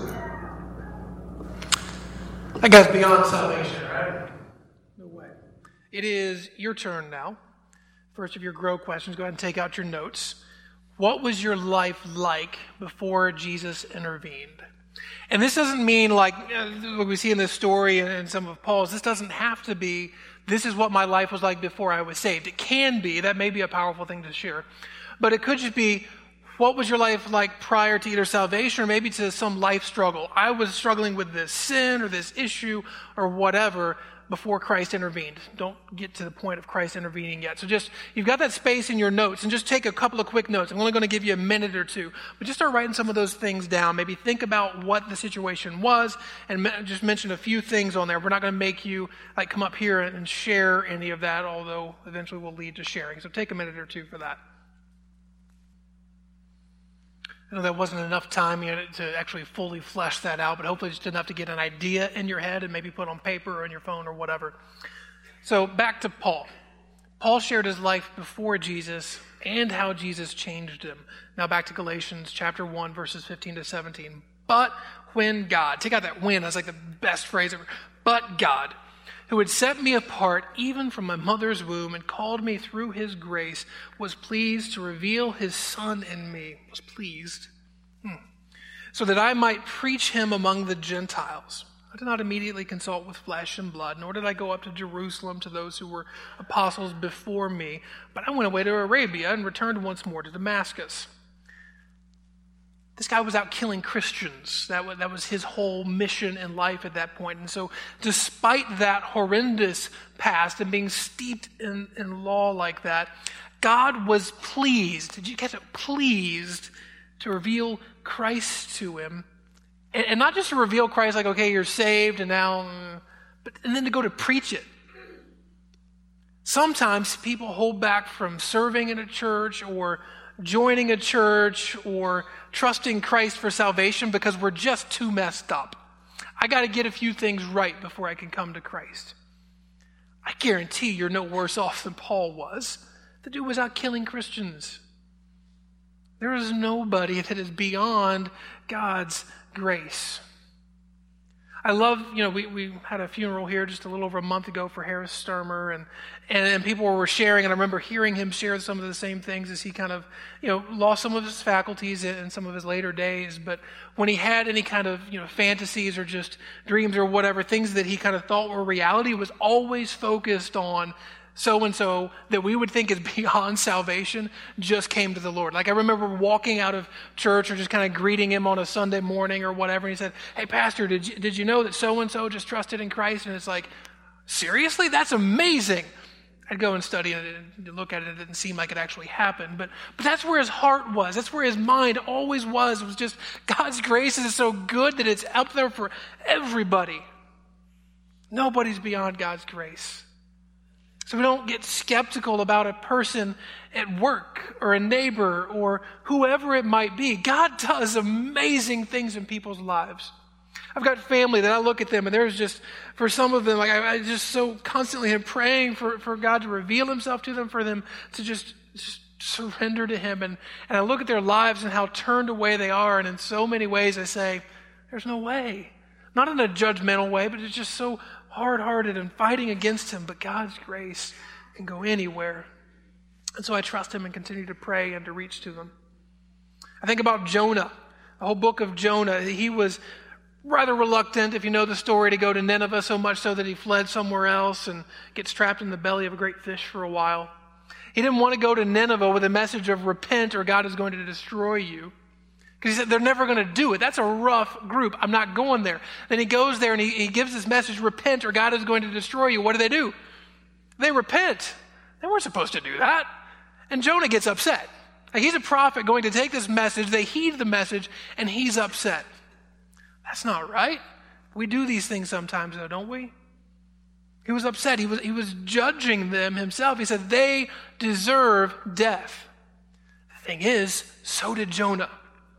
[SPEAKER 10] That guy's beyond salvation, right? No way. It is your turn now. First of your grow questions, go ahead and take out your notes. What was your life like before Jesus intervened? And this doesn't mean like uh, what we see in this story and, and some of Paul's. This doesn't have to be, this is what my life was like before I was saved. It can be. That may be a powerful thing to share. But it could just be, what was your life like prior to either salvation or maybe to some life struggle? I was struggling with this sin or this issue or whatever before Christ intervened. Don't get to the point of Christ intervening yet. So just, you've got that space in your notes, and just take a couple of quick notes. I'm only going to give you a minute or two, but just start writing some of those things down. Maybe think about what the situation was and just mention a few things on there. We're not going to make you like come up here and share any of that, although eventually we'll lead to sharing. So take a minute or two for that. I know that wasn't enough time yet to actually fully flesh that out, but hopefully just enough to get an idea in your head and maybe put on paper or on your phone or whatever. So back to Paul. Paul shared his life before Jesus and how Jesus changed him. Now back to Galatians chapter one, verses fifteen to seventeen. But when God, take out that when, that's like the best phrase ever. But God, who had set me apart even from my mother's womb and called me through his grace, was pleased to reveal his Son in me, was pleased, hmm. so that I might preach him among the Gentiles. I did not immediately consult with flesh and blood, nor did I go up to Jerusalem to those who were apostles before me, but I went away to Arabia and returned once more to Damascus. This guy was out killing Christians. That was, that was his whole mission in life at that point. And so despite that horrendous past and being steeped in, in law like that, God was pleased, did you catch it? Pleased to reveal Christ to him. And, and not just to reveal Christ like, okay, you're saved and now, but and then to go to preach it. Sometimes people hold back from serving in a church or joining a church or trusting Christ for salvation because we're just too messed up. I got to get a few things right before I can come to Christ. I guarantee you're no worse off than Paul was. The dude was out killing Christians. There is nobody that is beyond God's grace. I love, you know, we, we had a funeral here just a little over a month ago for Harris Sturmer, and, and, and people were sharing, and I remember hearing him share some of the same things as he kind of, you know, lost some of his faculties in, in some of his later days, but when he had any kind of, you know, fantasies or just dreams or whatever, things that he kind of thought were reality, was always focused on so-and-so that we would think is beyond salvation just came to the Lord. Like I remember walking out of church or just kind of greeting him on a Sunday morning or whatever, and he said, hey, Pastor, did you, did you know that so-and-so just trusted in Christ? And it's like, seriously? That's amazing. I'd go and study it and look at it. It didn't seem like it actually happened. But, but that's where his heart was. That's where his mind always was. It was just God's grace is so good that it's up there for everybody. Nobody's beyond God's grace. So we don't get skeptical about a person at work or a neighbor or whoever it might be. God does amazing things in people's lives. I've got family that I look at them and there's just, for some of them, like I, I just so constantly am praying for, for God to reveal himself to them, for them to just, just surrender to him. And, and I look at their lives and how turned away they are. And in so many ways I say, there's no way. Not in a judgmental way, but it's just so hard-hearted and fighting against him. But God's grace can go anywhere. And so I trust him and continue to pray and to reach to them. I think about Jonah, the whole book of Jonah. He was rather reluctant, if you know the story, to go to Nineveh, so much so that he fled somewhere else and gets trapped in the belly of a great fish for a while. He didn't want to go to Nineveh with a message of repent or God is going to destroy you. Because he said, they're never going to do it. That's a rough group. I'm not going there. Then he goes there and he, he gives this message, repent or God is going to destroy you. What do they do? They repent. They weren't supposed to do that. And Jonah gets upset. Like he's a prophet going to take this message. They heed the message and he's upset. That's not right. We do these things sometimes, though, don't we? He was upset. He was, he was judging them himself. He said, they deserve death. The thing is, so did Jonah.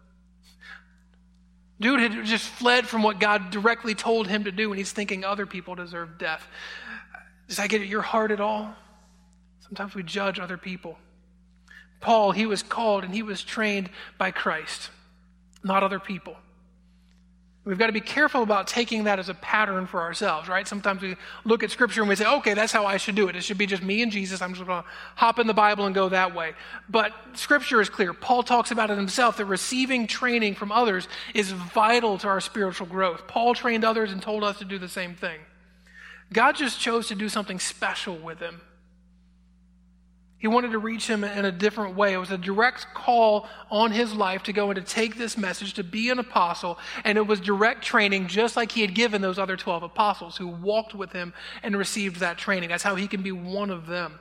[SPEAKER 10] Dude had just fled from what God directly told him to do, and he's thinking other people deserve death. Does that get at your heart at all? Sometimes we judge other people. Paul, he was called and he was trained by Christ, not other people. We've got to be careful about taking that as a pattern for ourselves, right? Sometimes we look at Scripture and we say, okay, that's how I should do it. It should be just me and Jesus. I'm just going to hop in the Bible and go that way. But Scripture is clear. Paul talks about it himself, that receiving training from others is vital to our spiritual growth. Paul trained others and told us to do the same thing. God just chose to do something special with him. He wanted to reach him in a different way. It was a direct call on his life to go and to take this message, to be an apostle. And it was direct training, just like he had given those other twelve apostles who walked with him and received that training. That's how he can be one of them.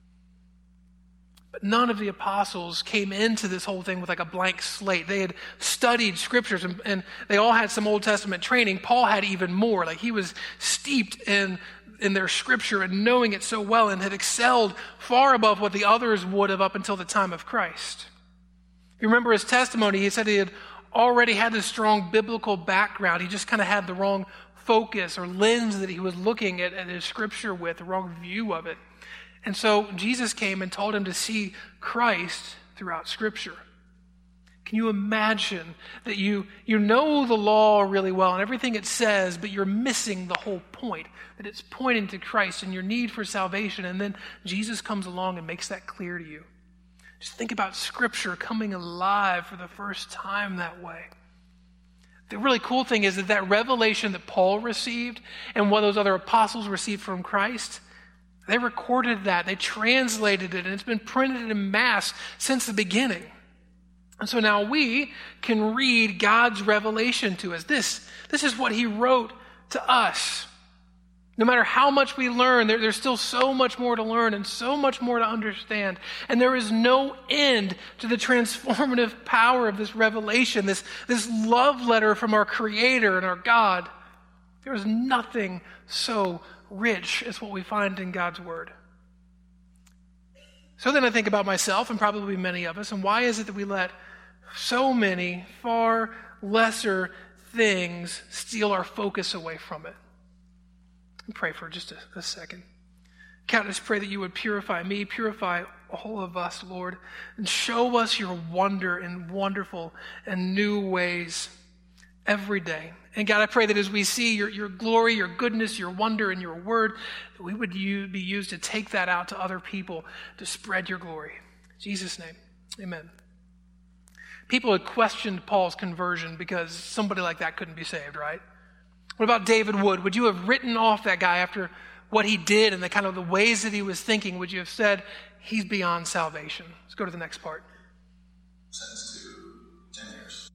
[SPEAKER 10] But none of the apostles came into this whole thing with like a blank slate. They had studied scriptures and, and they all had some Old Testament training. Paul had even more. Like he was steeped in in their scripture and knowing it so well and had excelled far above what the others would have up until the time of Christ. If you remember his testimony, he said he had already had this strong biblical background. He just kind of had the wrong focus or lens that he was looking at, at his scripture with, the wrong view of it. And so Jesus came and told him to see Christ throughout scripture. Can you imagine that you, you know the law really well and everything it says, but you're missing the whole point, that it's pointing to Christ and your need for salvation, and then Jesus comes along and makes that clear to you. Just think about Scripture coming alive for the first time that way. The really cool thing is that that revelation that Paul received and what those other apostles received from Christ, they recorded that, they translated it, and it's been printed in mass since the beginning. And so now we can read God's revelation to us. This, this is what he wrote to us. No matter how much we learn, there, there's still so much more to learn and so much more to understand. And there is no end to the transformative power of this revelation, this, this love letter from our Creator and our God. There is nothing so rich as what we find in God's Word. So then I think about myself and probably many of us, and why is it that we let so many far lesser things steal our focus away from it? And pray for just a, a second. God, I just pray that you would purify me, purify all of us, Lord, and show us your wonder in wonderful and new ways every day. And God, I pray that as we see your, your glory, your goodness, your wonder, and your word, that we would use, be used to take that out to other people, to spread your glory. In Jesus' name, amen. People had questioned Paul's conversion because somebody like that couldn't be saved, right? What about David Wood? Would you have written off that guy after what he did and the kind of the ways that he was thinking? Would you have said, he's beyond salvation? Let's go to the next part.
[SPEAKER 11] Sentenced to ten years.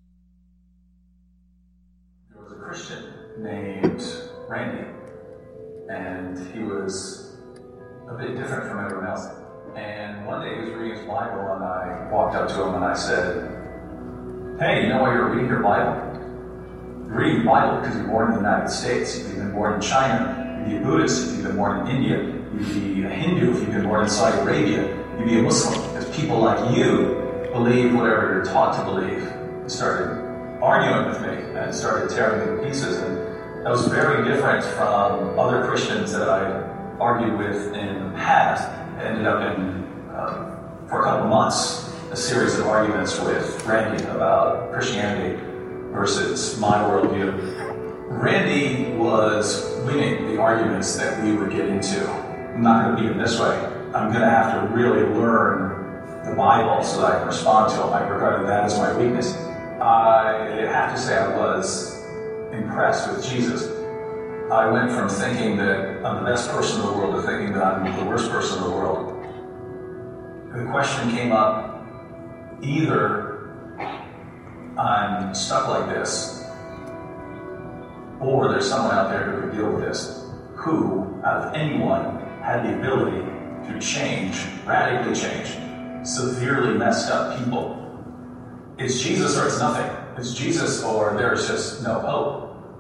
[SPEAKER 11] There was a Christian named Randy, and he was a bit different from everyone else. And one day he was reading his Bible, and I walked up to him and I said, "Hey, you know why you're reading your Bible? You're reading the Bible because you're born in the United States. If you've been born in China, you'd be a Buddhist. If you've been born in India, you'd be a Hindu. If you've been born in Saudi Arabia, you'd be a Muslim. Because people like you believe whatever you're taught to believe." He started arguing with me and started tearing me to pieces. And that was very different from other Christians that I argued with in the past. I ended up in, uh, for a couple months, a series of arguments with Randy about Christianity versus my worldview. Randy was winning the arguments that we would get into. I'm not going to beat him this way. I'm going to have to really learn the Bible so that I can respond to him. I regarded that as my weakness. I have to say I was impressed with Jesus. I went from thinking that I'm the best person in the world to thinking that I'm the worst person in the world. The question came up, either I'm stuck like this, or there's someone out there who could deal with this, who, out of anyone, had the ability to change, radically change, severely messed up people. It's Jesus or it's nothing. It's Jesus or there's just no hope.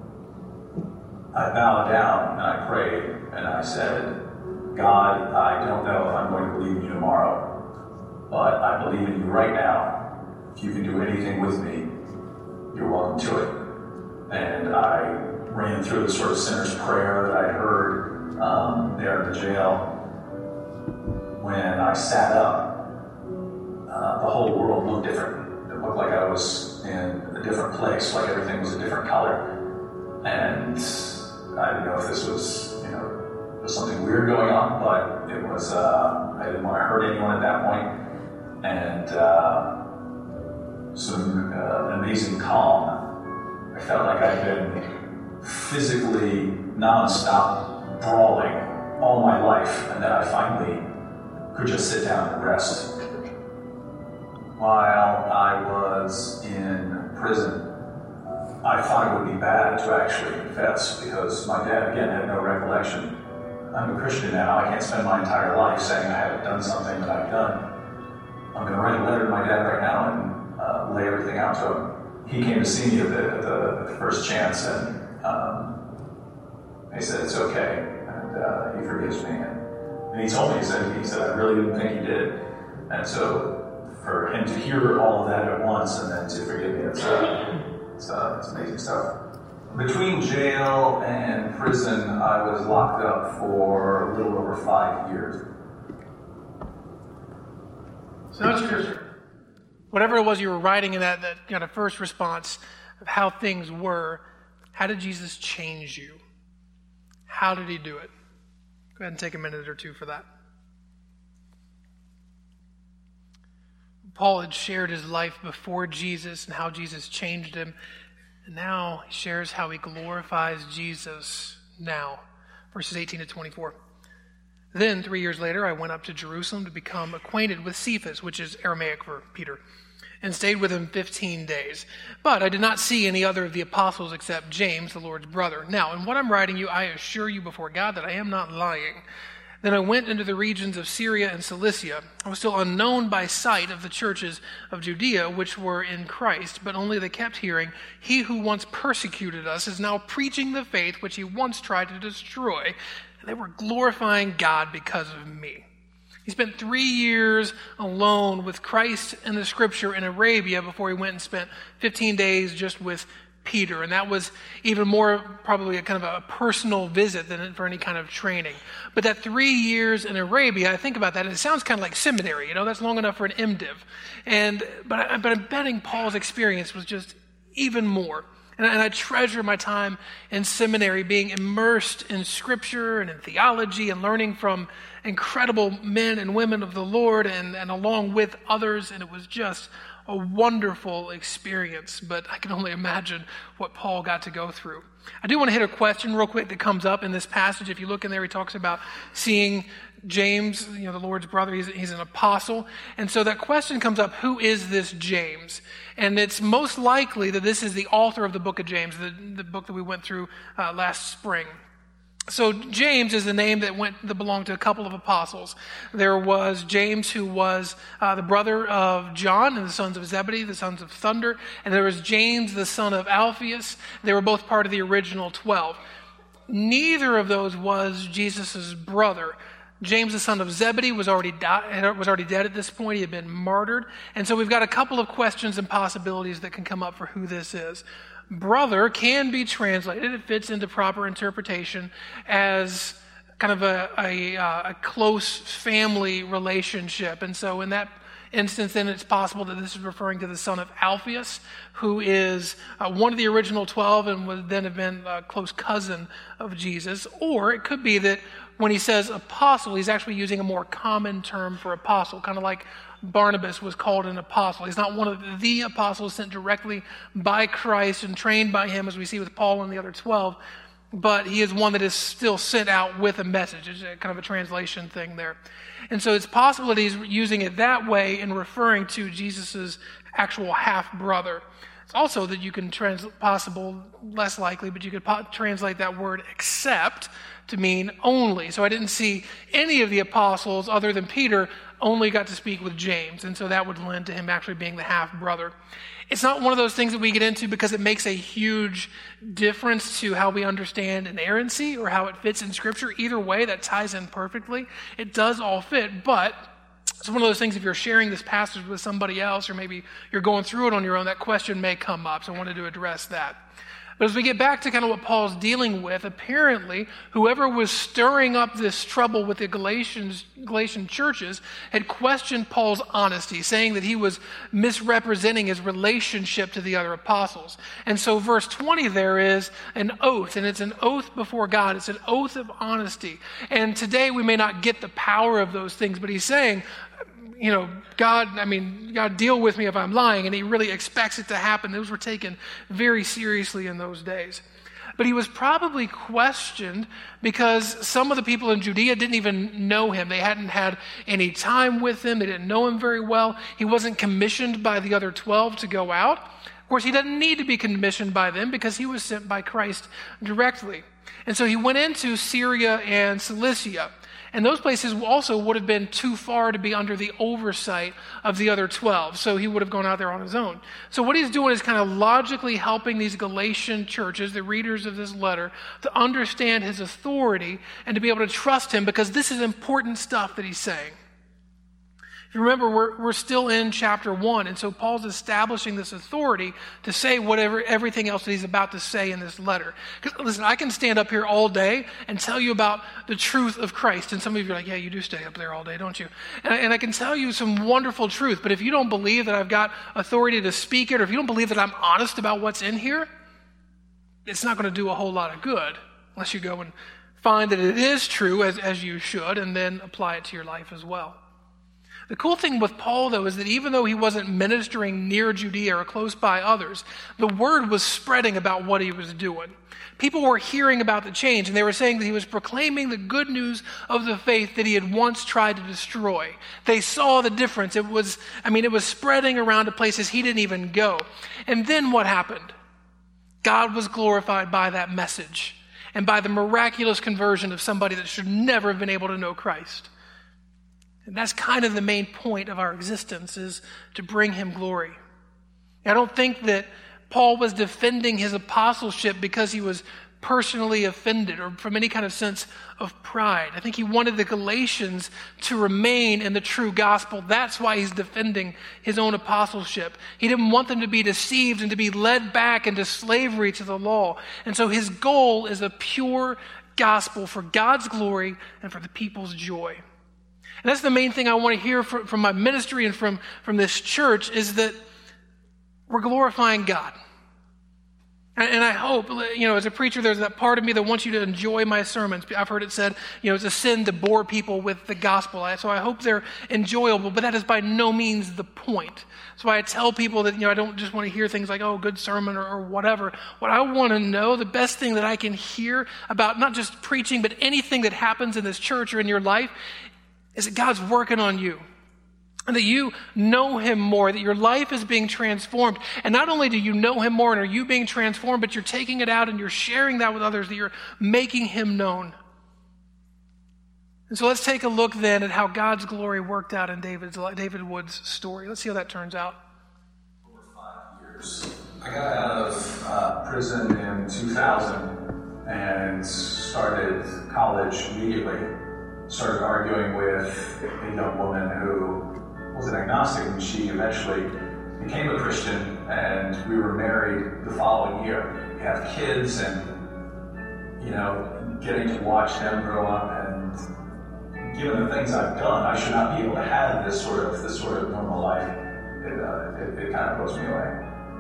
[SPEAKER 11] I bowed down and I prayed and I said, "God, I don't know if I'm going to believe in you tomorrow, but I believe in you right now. If you can do anything with me, you're welcome to it." And I ran through the sort of sinner's prayer that I heard um, there in the jail. When I sat up, uh, the whole world looked different. It looked like I was in a different place, like everything was a different color. And I didn't know if this was, you know, there was something weird going on, but it was, uh, I didn't want to hurt anyone at that point. And uh, some uh, an amazing calm. I felt like I'd been physically non-stop brawling all my life, and then I finally could just sit down and rest. While I was in prison, I thought it would be bad to actually confess because my dad, again, had no recollection. I'm a Christian now. I can't spend my entire life saying I haven't done something that I've done. I'm going to write a letter to my dad right now and uh, lay everything out to him. He came to see me at the, at the, at the first chance, and um, he said, "It's okay," and uh, he forgives me. And, and he told me, he said, he said, "I really didn't think he did." And so for him to hear all of that at once and then to forgive me, it's, uh, it's, uh, it's amazing stuff. Between jail and prison, I was locked up for a little over five years.
[SPEAKER 10] So that's your, whatever it was you were writing in that, that kind of first response of how things were, how did Jesus change you? How did he do it? Go ahead and take a minute or two for that. Paul had shared his life before Jesus and how Jesus changed him. And now he shares how he glorifies Jesus now. Verses eighteen to twenty-four. Then, three years later, I went up to Jerusalem to become acquainted with Cephas, which is Aramaic for Peter, and stayed with him fifteen days. But I did not see any other of the apostles except James, the Lord's brother. Now, in what I'm writing you, I assure you before God that I am not lying. Then I went into the regions of Syria and Cilicia. I was still unknown by sight of the churches of Judea, which were in Christ, but only they kept hearing, "He who once persecuted us is now preaching the faith which he once tried to destroy." And they were glorifying God because of me. He spent three years alone with Christ and the Scripture in Arabia before he went and spent fifteen days just with Peter, and that was even more probably a kind of a personal visit than for any kind of training. But that three years in Arabia, I think about that, and it sounds kind of like seminary, you know, that's long enough for an MDiv. And but, I, but I'm betting Paul's experience was just even more. And I, and I treasure my time in seminary, being immersed in Scripture and in theology and learning from incredible men and women of the Lord and, and along with others, and it was just a wonderful experience, but I can only imagine what Paul got to go through. I do want to hit a question real quick that comes up in this passage. If you look in there, he talks about seeing James, you know, the Lord's brother. He's, he's an apostle. And so that question comes up, who is this James? And it's most likely that this is the author of the book of James, the, the book that we went through uh, last spring. So James is the name that went that belonged to a couple of apostles. There was James, who was uh, the brother of John and the sons of Zebedee, the sons of thunder, and there was James, the son of Alphaeus. They were both part of the original twelve. Neither of those was Jesus' brother. James, the son of Zebedee, was already died, was already dead at this point. He had been martyred, and so we've got a couple of questions and possibilities that can come up for who this is. Brother can be translated, it fits into proper interpretation, as kind of a, a, a close family relationship. And so in that instance, then it's possible that this is referring to the son of Alphaeus, who is uh, one of the original twelve and would then have been a close cousin of Jesus. Or it could be that when he says apostle, he's actually using a more common term for apostle, kind of like Barnabas was called an apostle. He's not one of the apostles sent directly by Christ and trained by him, as we see with Paul and the other twelve, but he is one that is still sent out with a message. It's a kind of a translation thing there. And so it's possible that he's using it that way in referring to Jesus' actual half-brother. It's also that you can translate, possible, less likely, but you could po- translate that word except to mean only. So I didn't see any of the apostles other than Peter only got to speak with James, and so that would lend to him actually being the half-brother. It's not one of those things that we get into because it makes a huge difference to how we understand inerrancy or how it fits in Scripture. Either way, that ties in perfectly. It does all fit, but it's one of those things, if you're sharing this passage with somebody else or maybe you're going through it on your own, that question may come up, so I wanted to address that. But as we get back to kind of what Paul's dealing with, apparently whoever was stirring up this trouble with the Galatians, Galatian churches had questioned Paul's honesty, saying that he was misrepresenting his relationship to the other apostles. And so verse twenty there is an oath, and it's an oath before God. It's an oath of honesty. And today we may not get the power of those things, but he's saying, you know, God, I mean, God, deal with me if I'm lying, and he really expects it to happen. Those were taken very seriously in those days. But he was probably questioned because some of the people in Judea didn't even know him. They hadn't had any time with him. They didn't know him very well. He wasn't commissioned by the other twelve to go out. Of course, he doesn't need to be commissioned by them because he was sent by Christ directly. And so he went into Syria and Cilicia. And those places also would have been too far to be under the oversight of the other twelve. So he would have gone out there on his own. So what he's doing is kind of logically helping these Galatian churches, the readers of this letter, to understand his authority and to be able to trust him, because this is important stuff that he's saying. If you remember, we're, we're still in chapter one, and so Paul's establishing this authority to say whatever, everything else that he's about to say in this letter. Because listen, I can stand up here all day and tell you about the truth of Christ, and some of you are like, yeah, you do stay up there all day, don't you? And, and I can tell you some wonderful truth, but if you don't believe that I've got authority to speak it, or if you don't believe that I'm honest about what's in here, it's not going to do a whole lot of good unless you go and find that it is true, as, as you should, and then apply it to your life as well. The cool thing with Paul, though, is that even though he wasn't ministering near Judea or close by others, the word was spreading about what he was doing. People were hearing about the change, and they were saying that he was proclaiming the good news of the faith that he had once tried to destroy. They saw the difference. It was, I mean, it was spreading around to places he didn't even go. And then what happened? God was glorified by that message and by the miraculous conversion of somebody that should never have been able to know Christ. And that's kind of the main point of our existence, is to bring him glory. I don't think that Paul was defending his apostleship because he was personally offended or from any kind of sense of pride. I think he wanted the Galatians to remain in the true gospel. That's why he's defending his own apostleship. He didn't want them to be deceived and to be led back into slavery to the law. And so his goal is a pure gospel for God's glory and for the people's joy. And that's the main thing I want to hear from, from my ministry and from, from this church, is that we're glorifying God. And, and I hope, you know, as a preacher, there's that part of me that wants you to enjoy my sermons. I've heard it said, you know, it's a sin to bore people with the gospel. So I hope they're enjoyable, but that is by no means the point. That's why I tell people that, you know, I don't just want to hear things like, oh, good sermon or, or whatever. What I want to know, the best thing that I can hear about not just preaching, but anything that happens in this church or in your life, is that God's working on you. And that you know him more, that your life is being transformed. And not only do you know him more and are you being transformed, but you're taking it out and you're sharing that with others, that you're making him known. And so let's take a look then at how God's glory worked out in David's, David Wood's story. Let's see how that turns out.
[SPEAKER 11] Over five years. I got out of uh, prison in two thousand and started college immediately. Started arguing with a young woman who was an agnostic, and she eventually became a Christian, and we were married the following year. We have kids, and, you know, getting to watch them grow up, and given the things I've done, I should not be able to have this sort of this sort of normal life. It, uh, it, it kind of blows me away.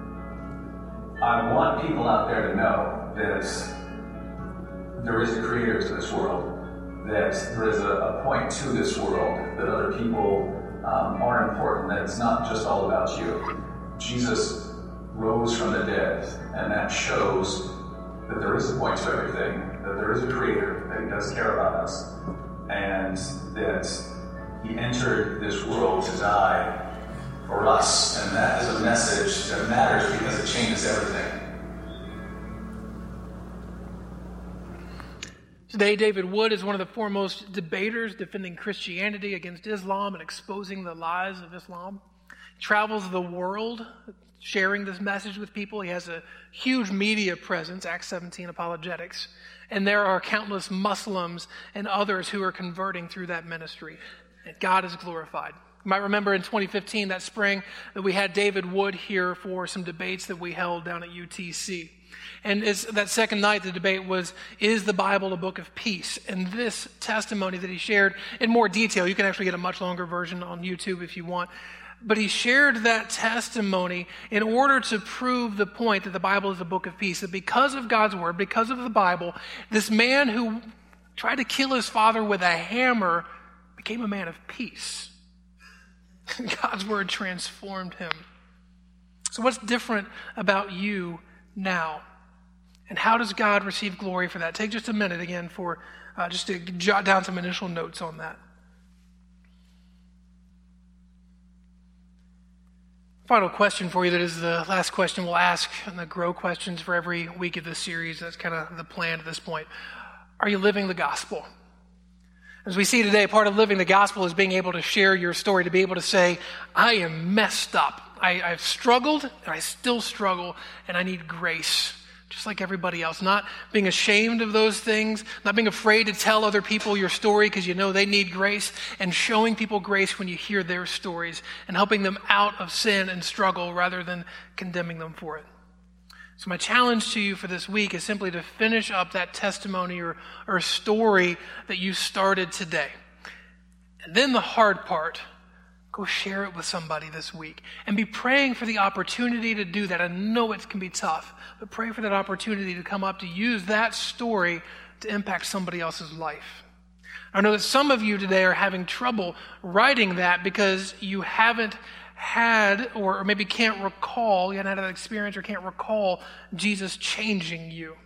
[SPEAKER 11] I want people out there to know that there is a creator to this world, that there is a, a point to this world, that other people Um, are important, that it's not just all about you. Jesus rose from the dead, and that shows that there is a point to everything, that there is a creator, that he does care about us, and that he entered this world to die for us, and that is a message that matters because it changes everything.
[SPEAKER 10] Today, David Wood is one of the foremost debaters defending Christianity against Islam and exposing the lies of Islam. He travels the world sharing this message with people. He has a huge media presence, Acts seventeen Apologetics. And there are countless Muslims and others who are converting through that ministry. And God is glorified. You might remember in twenty fifteen, that spring, that we had David Wood here for some debates that we held down at U T C. And it's, that second night, the debate was, is the Bible a book of peace? And this testimony that he shared in more detail, you can actually get a much longer version on YouTube if you want, but he shared that testimony in order to prove the point that the Bible is a book of peace, that because of God's word, because of the Bible, this man who tried to kill his father with a hammer became a man of peace. God's word transformed him. So what's different about you now? And how does God receive glory for that? Take just a minute again for uh, just to jot down some initial notes on that. Final question for you, that is the last question we'll ask in the Grow questions for every week of this series. That's kind of the plan at this point. Are you living the gospel? As we see today, part of living the gospel is being able to share your story, to be able to say, I am messed up. I, I've struggled, and I still struggle, and I need grace. Just like everybody else, not being ashamed of those things, not being afraid to tell other people your story because you know they need grace, and showing people grace when you hear their stories and helping them out of sin and struggle rather than condemning them for it. So my challenge to you for this week is simply to finish up that testimony or, or story that you started today. And then the hard part, go share it with somebody this week and be praying for the opportunity to do that. I know it can be tough, but pray for that opportunity to come up to use that story to impact somebody else's life. I know that some of you today are having trouble writing that because you haven't had, or maybe can't recall, you haven't had that experience or can't recall Jesus changing you.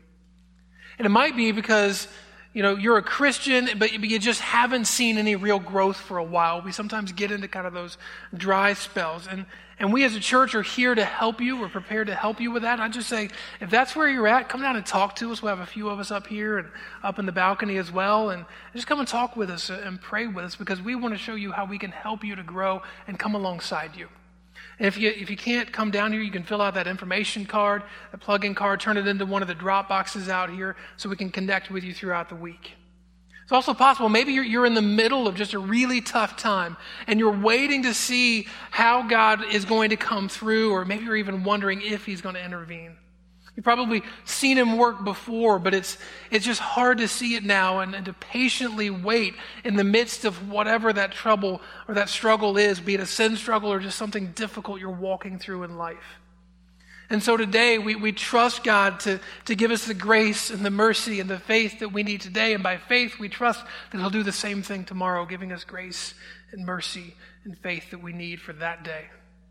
[SPEAKER 10] And it might be because you know, you're a Christian, but you just haven't seen any real growth for a while. We sometimes get into kind of those dry spells. And, and we as a church are here to help you. We're prepared to help you with that. And I just say, if that's where you're at, come down and talk to us. We'll have a few of us up here and up in the balcony as well. And just come and talk with us and pray with us, because we want to show you how we can help you to grow and come alongside you. And if you if you can't come down here, you can fill out that information card, the plug-in card, turn it into one of the drop boxes out here so we can connect with you throughout the week. It's also possible maybe you're, you're in the middle of just a really tough time and you're waiting to see how God is going to come through, or maybe you're even wondering if he's going to intervene. You've probably seen him work before, but it's it's just hard to see it now and, and to patiently wait in the midst of whatever that trouble or that struggle is, be it a sin struggle or just something difficult you're walking through in life. And so today we, we trust God to, to give us the grace and the mercy and the faith that we need today. And by faith, we trust that he'll do the same thing tomorrow, giving us grace and mercy and faith that we need for that day.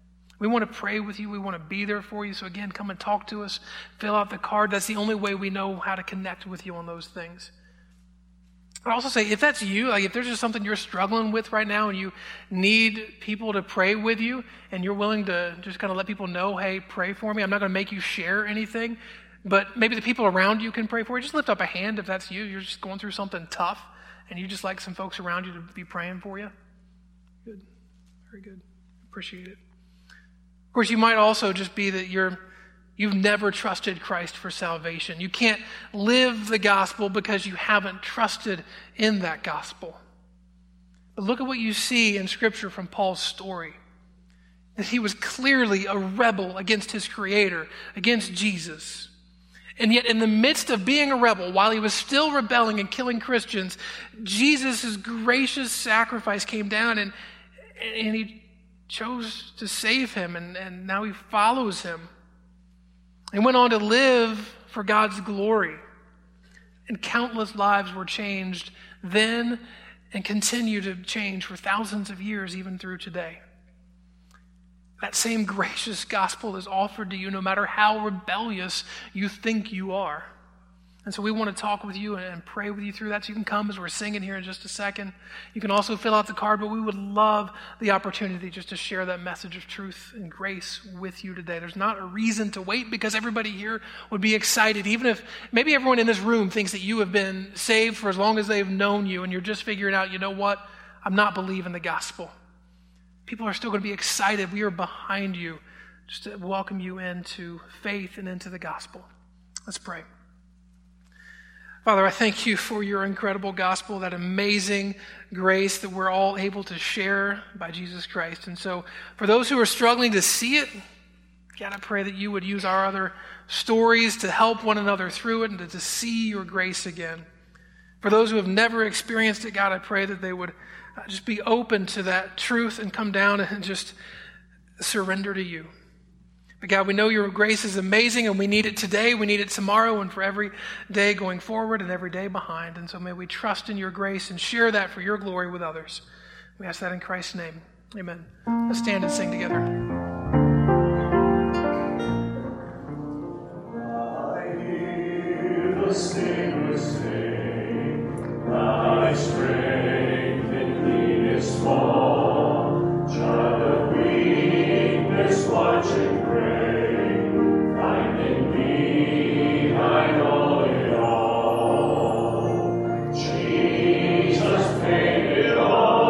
[SPEAKER 10] We want to pray with you. We want to be there for you. So again, come and talk to us. Fill out the card. That's the only way we know how to connect with you on those things. I'd also say, if that's you, like if there's just something you're struggling with right now and you need people to pray with you and you're willing to just kind of let people know, hey, pray for me. I'm not going to make you share anything, but maybe the people around you can pray for you. Just lift up a hand if that's you. You're just going through something tough and you just like some folks around you to be praying for you. Good. Very good. Appreciate it. Of course, you might also just be that you're You've never trusted Christ for salvation. You can't live the gospel because you haven't trusted in that gospel. But look at what you see in Scripture from Paul's story. That he was clearly a rebel against his Creator, against Jesus. And yet in the midst of being a rebel, while he was still rebelling and killing Christians, Jesus' gracious sacrifice came down and, and he chose to save him, and, and now he follows him. And went on to live for God's glory. And countless lives were changed then and continue to change for thousands of years, even through today. That same gracious gospel is offered to you no matter how rebellious you think you are. And so we want to talk with you and pray with you through that. So you can come as we're singing here in just a second. You can also fill out the card, but we would love the opportunity just to share that message of truth and grace with you today. There's not a reason to wait because everybody here would be excited. Even if maybe everyone in this room thinks that you have been saved for as long as they've known you and you're just figuring out, you know what, I'm not believing the gospel. People are still going to be excited. We are behind you just to welcome you into faith and into the gospel. Let's pray. Father, I thank you for your incredible gospel, that amazing grace that we're all able to share by Jesus Christ. And so for those who are struggling to see it, God, I pray that you would use our other stories to help one another through it and to, to see your grace again. For those who have never experienced it, God, I pray that they would just be open to that truth and come down and just surrender to you. But God, we know your grace is amazing and we need it today, we need it tomorrow, and for every day going forward and every day behind. And so may we trust in your grace and share that for your glory with others. We ask that in Christ's name. Amen. Let's stand and sing together.
[SPEAKER 12] I hear the singers sing, thy strength in thee is small, child of weakness, watch and pray. Find in me thine all in all. Jesus paid it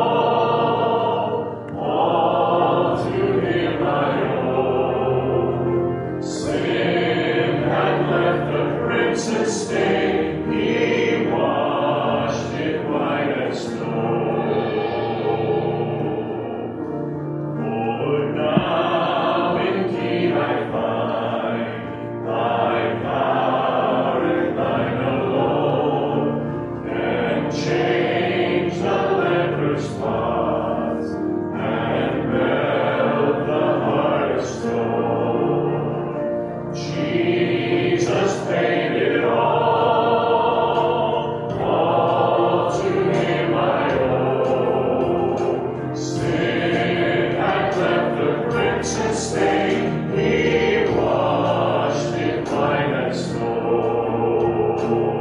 [SPEAKER 12] all, all to him I owe. Sin had left the crimson stain, he washed it white as snow. For now indeed I find thy power and thine alone can change the leper's spots and melt the heart of stone. Jesus paid it all, all to him I owe. Sin had left the crimson stain, he washed it white as snow.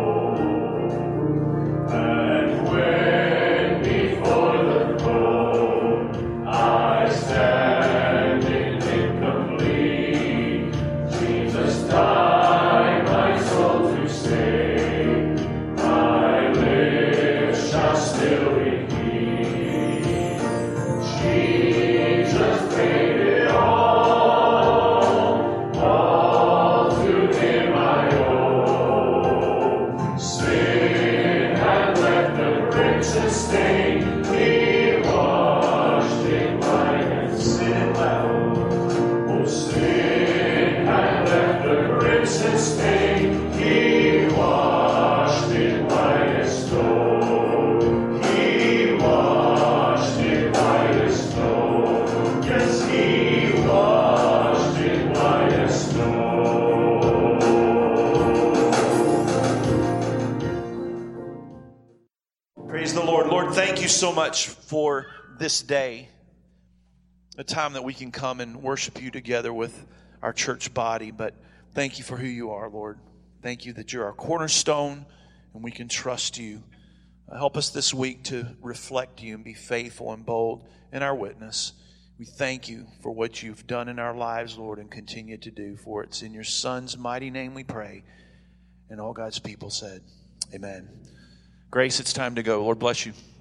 [SPEAKER 12] And when before the throne I stand in incomplete, Jesus died my soul to save, my lips shall still repeat. Jesus paid it all, all to him I owe. Sin had left the crimson stain, he washed it white and sin loud. Oh, sin had left the crimson stain, he washed it white as snow. He washed it white as snow. Yes, he washed it white as snow.
[SPEAKER 3] Praise the Lord. Lord, thank you so much for this day, a time that we can come and worship you together with our church body. But thank you for who you are, Lord. Thank you that you're our cornerstone and we can trust you Help us this week to reflect you and be faithful and bold in our witness. We thank you for what you've done in our lives, Lord, and continue to do. For it's in your Son's mighty name we pray. And all God's people said, amen. Grace, it's time to go. Lord bless you.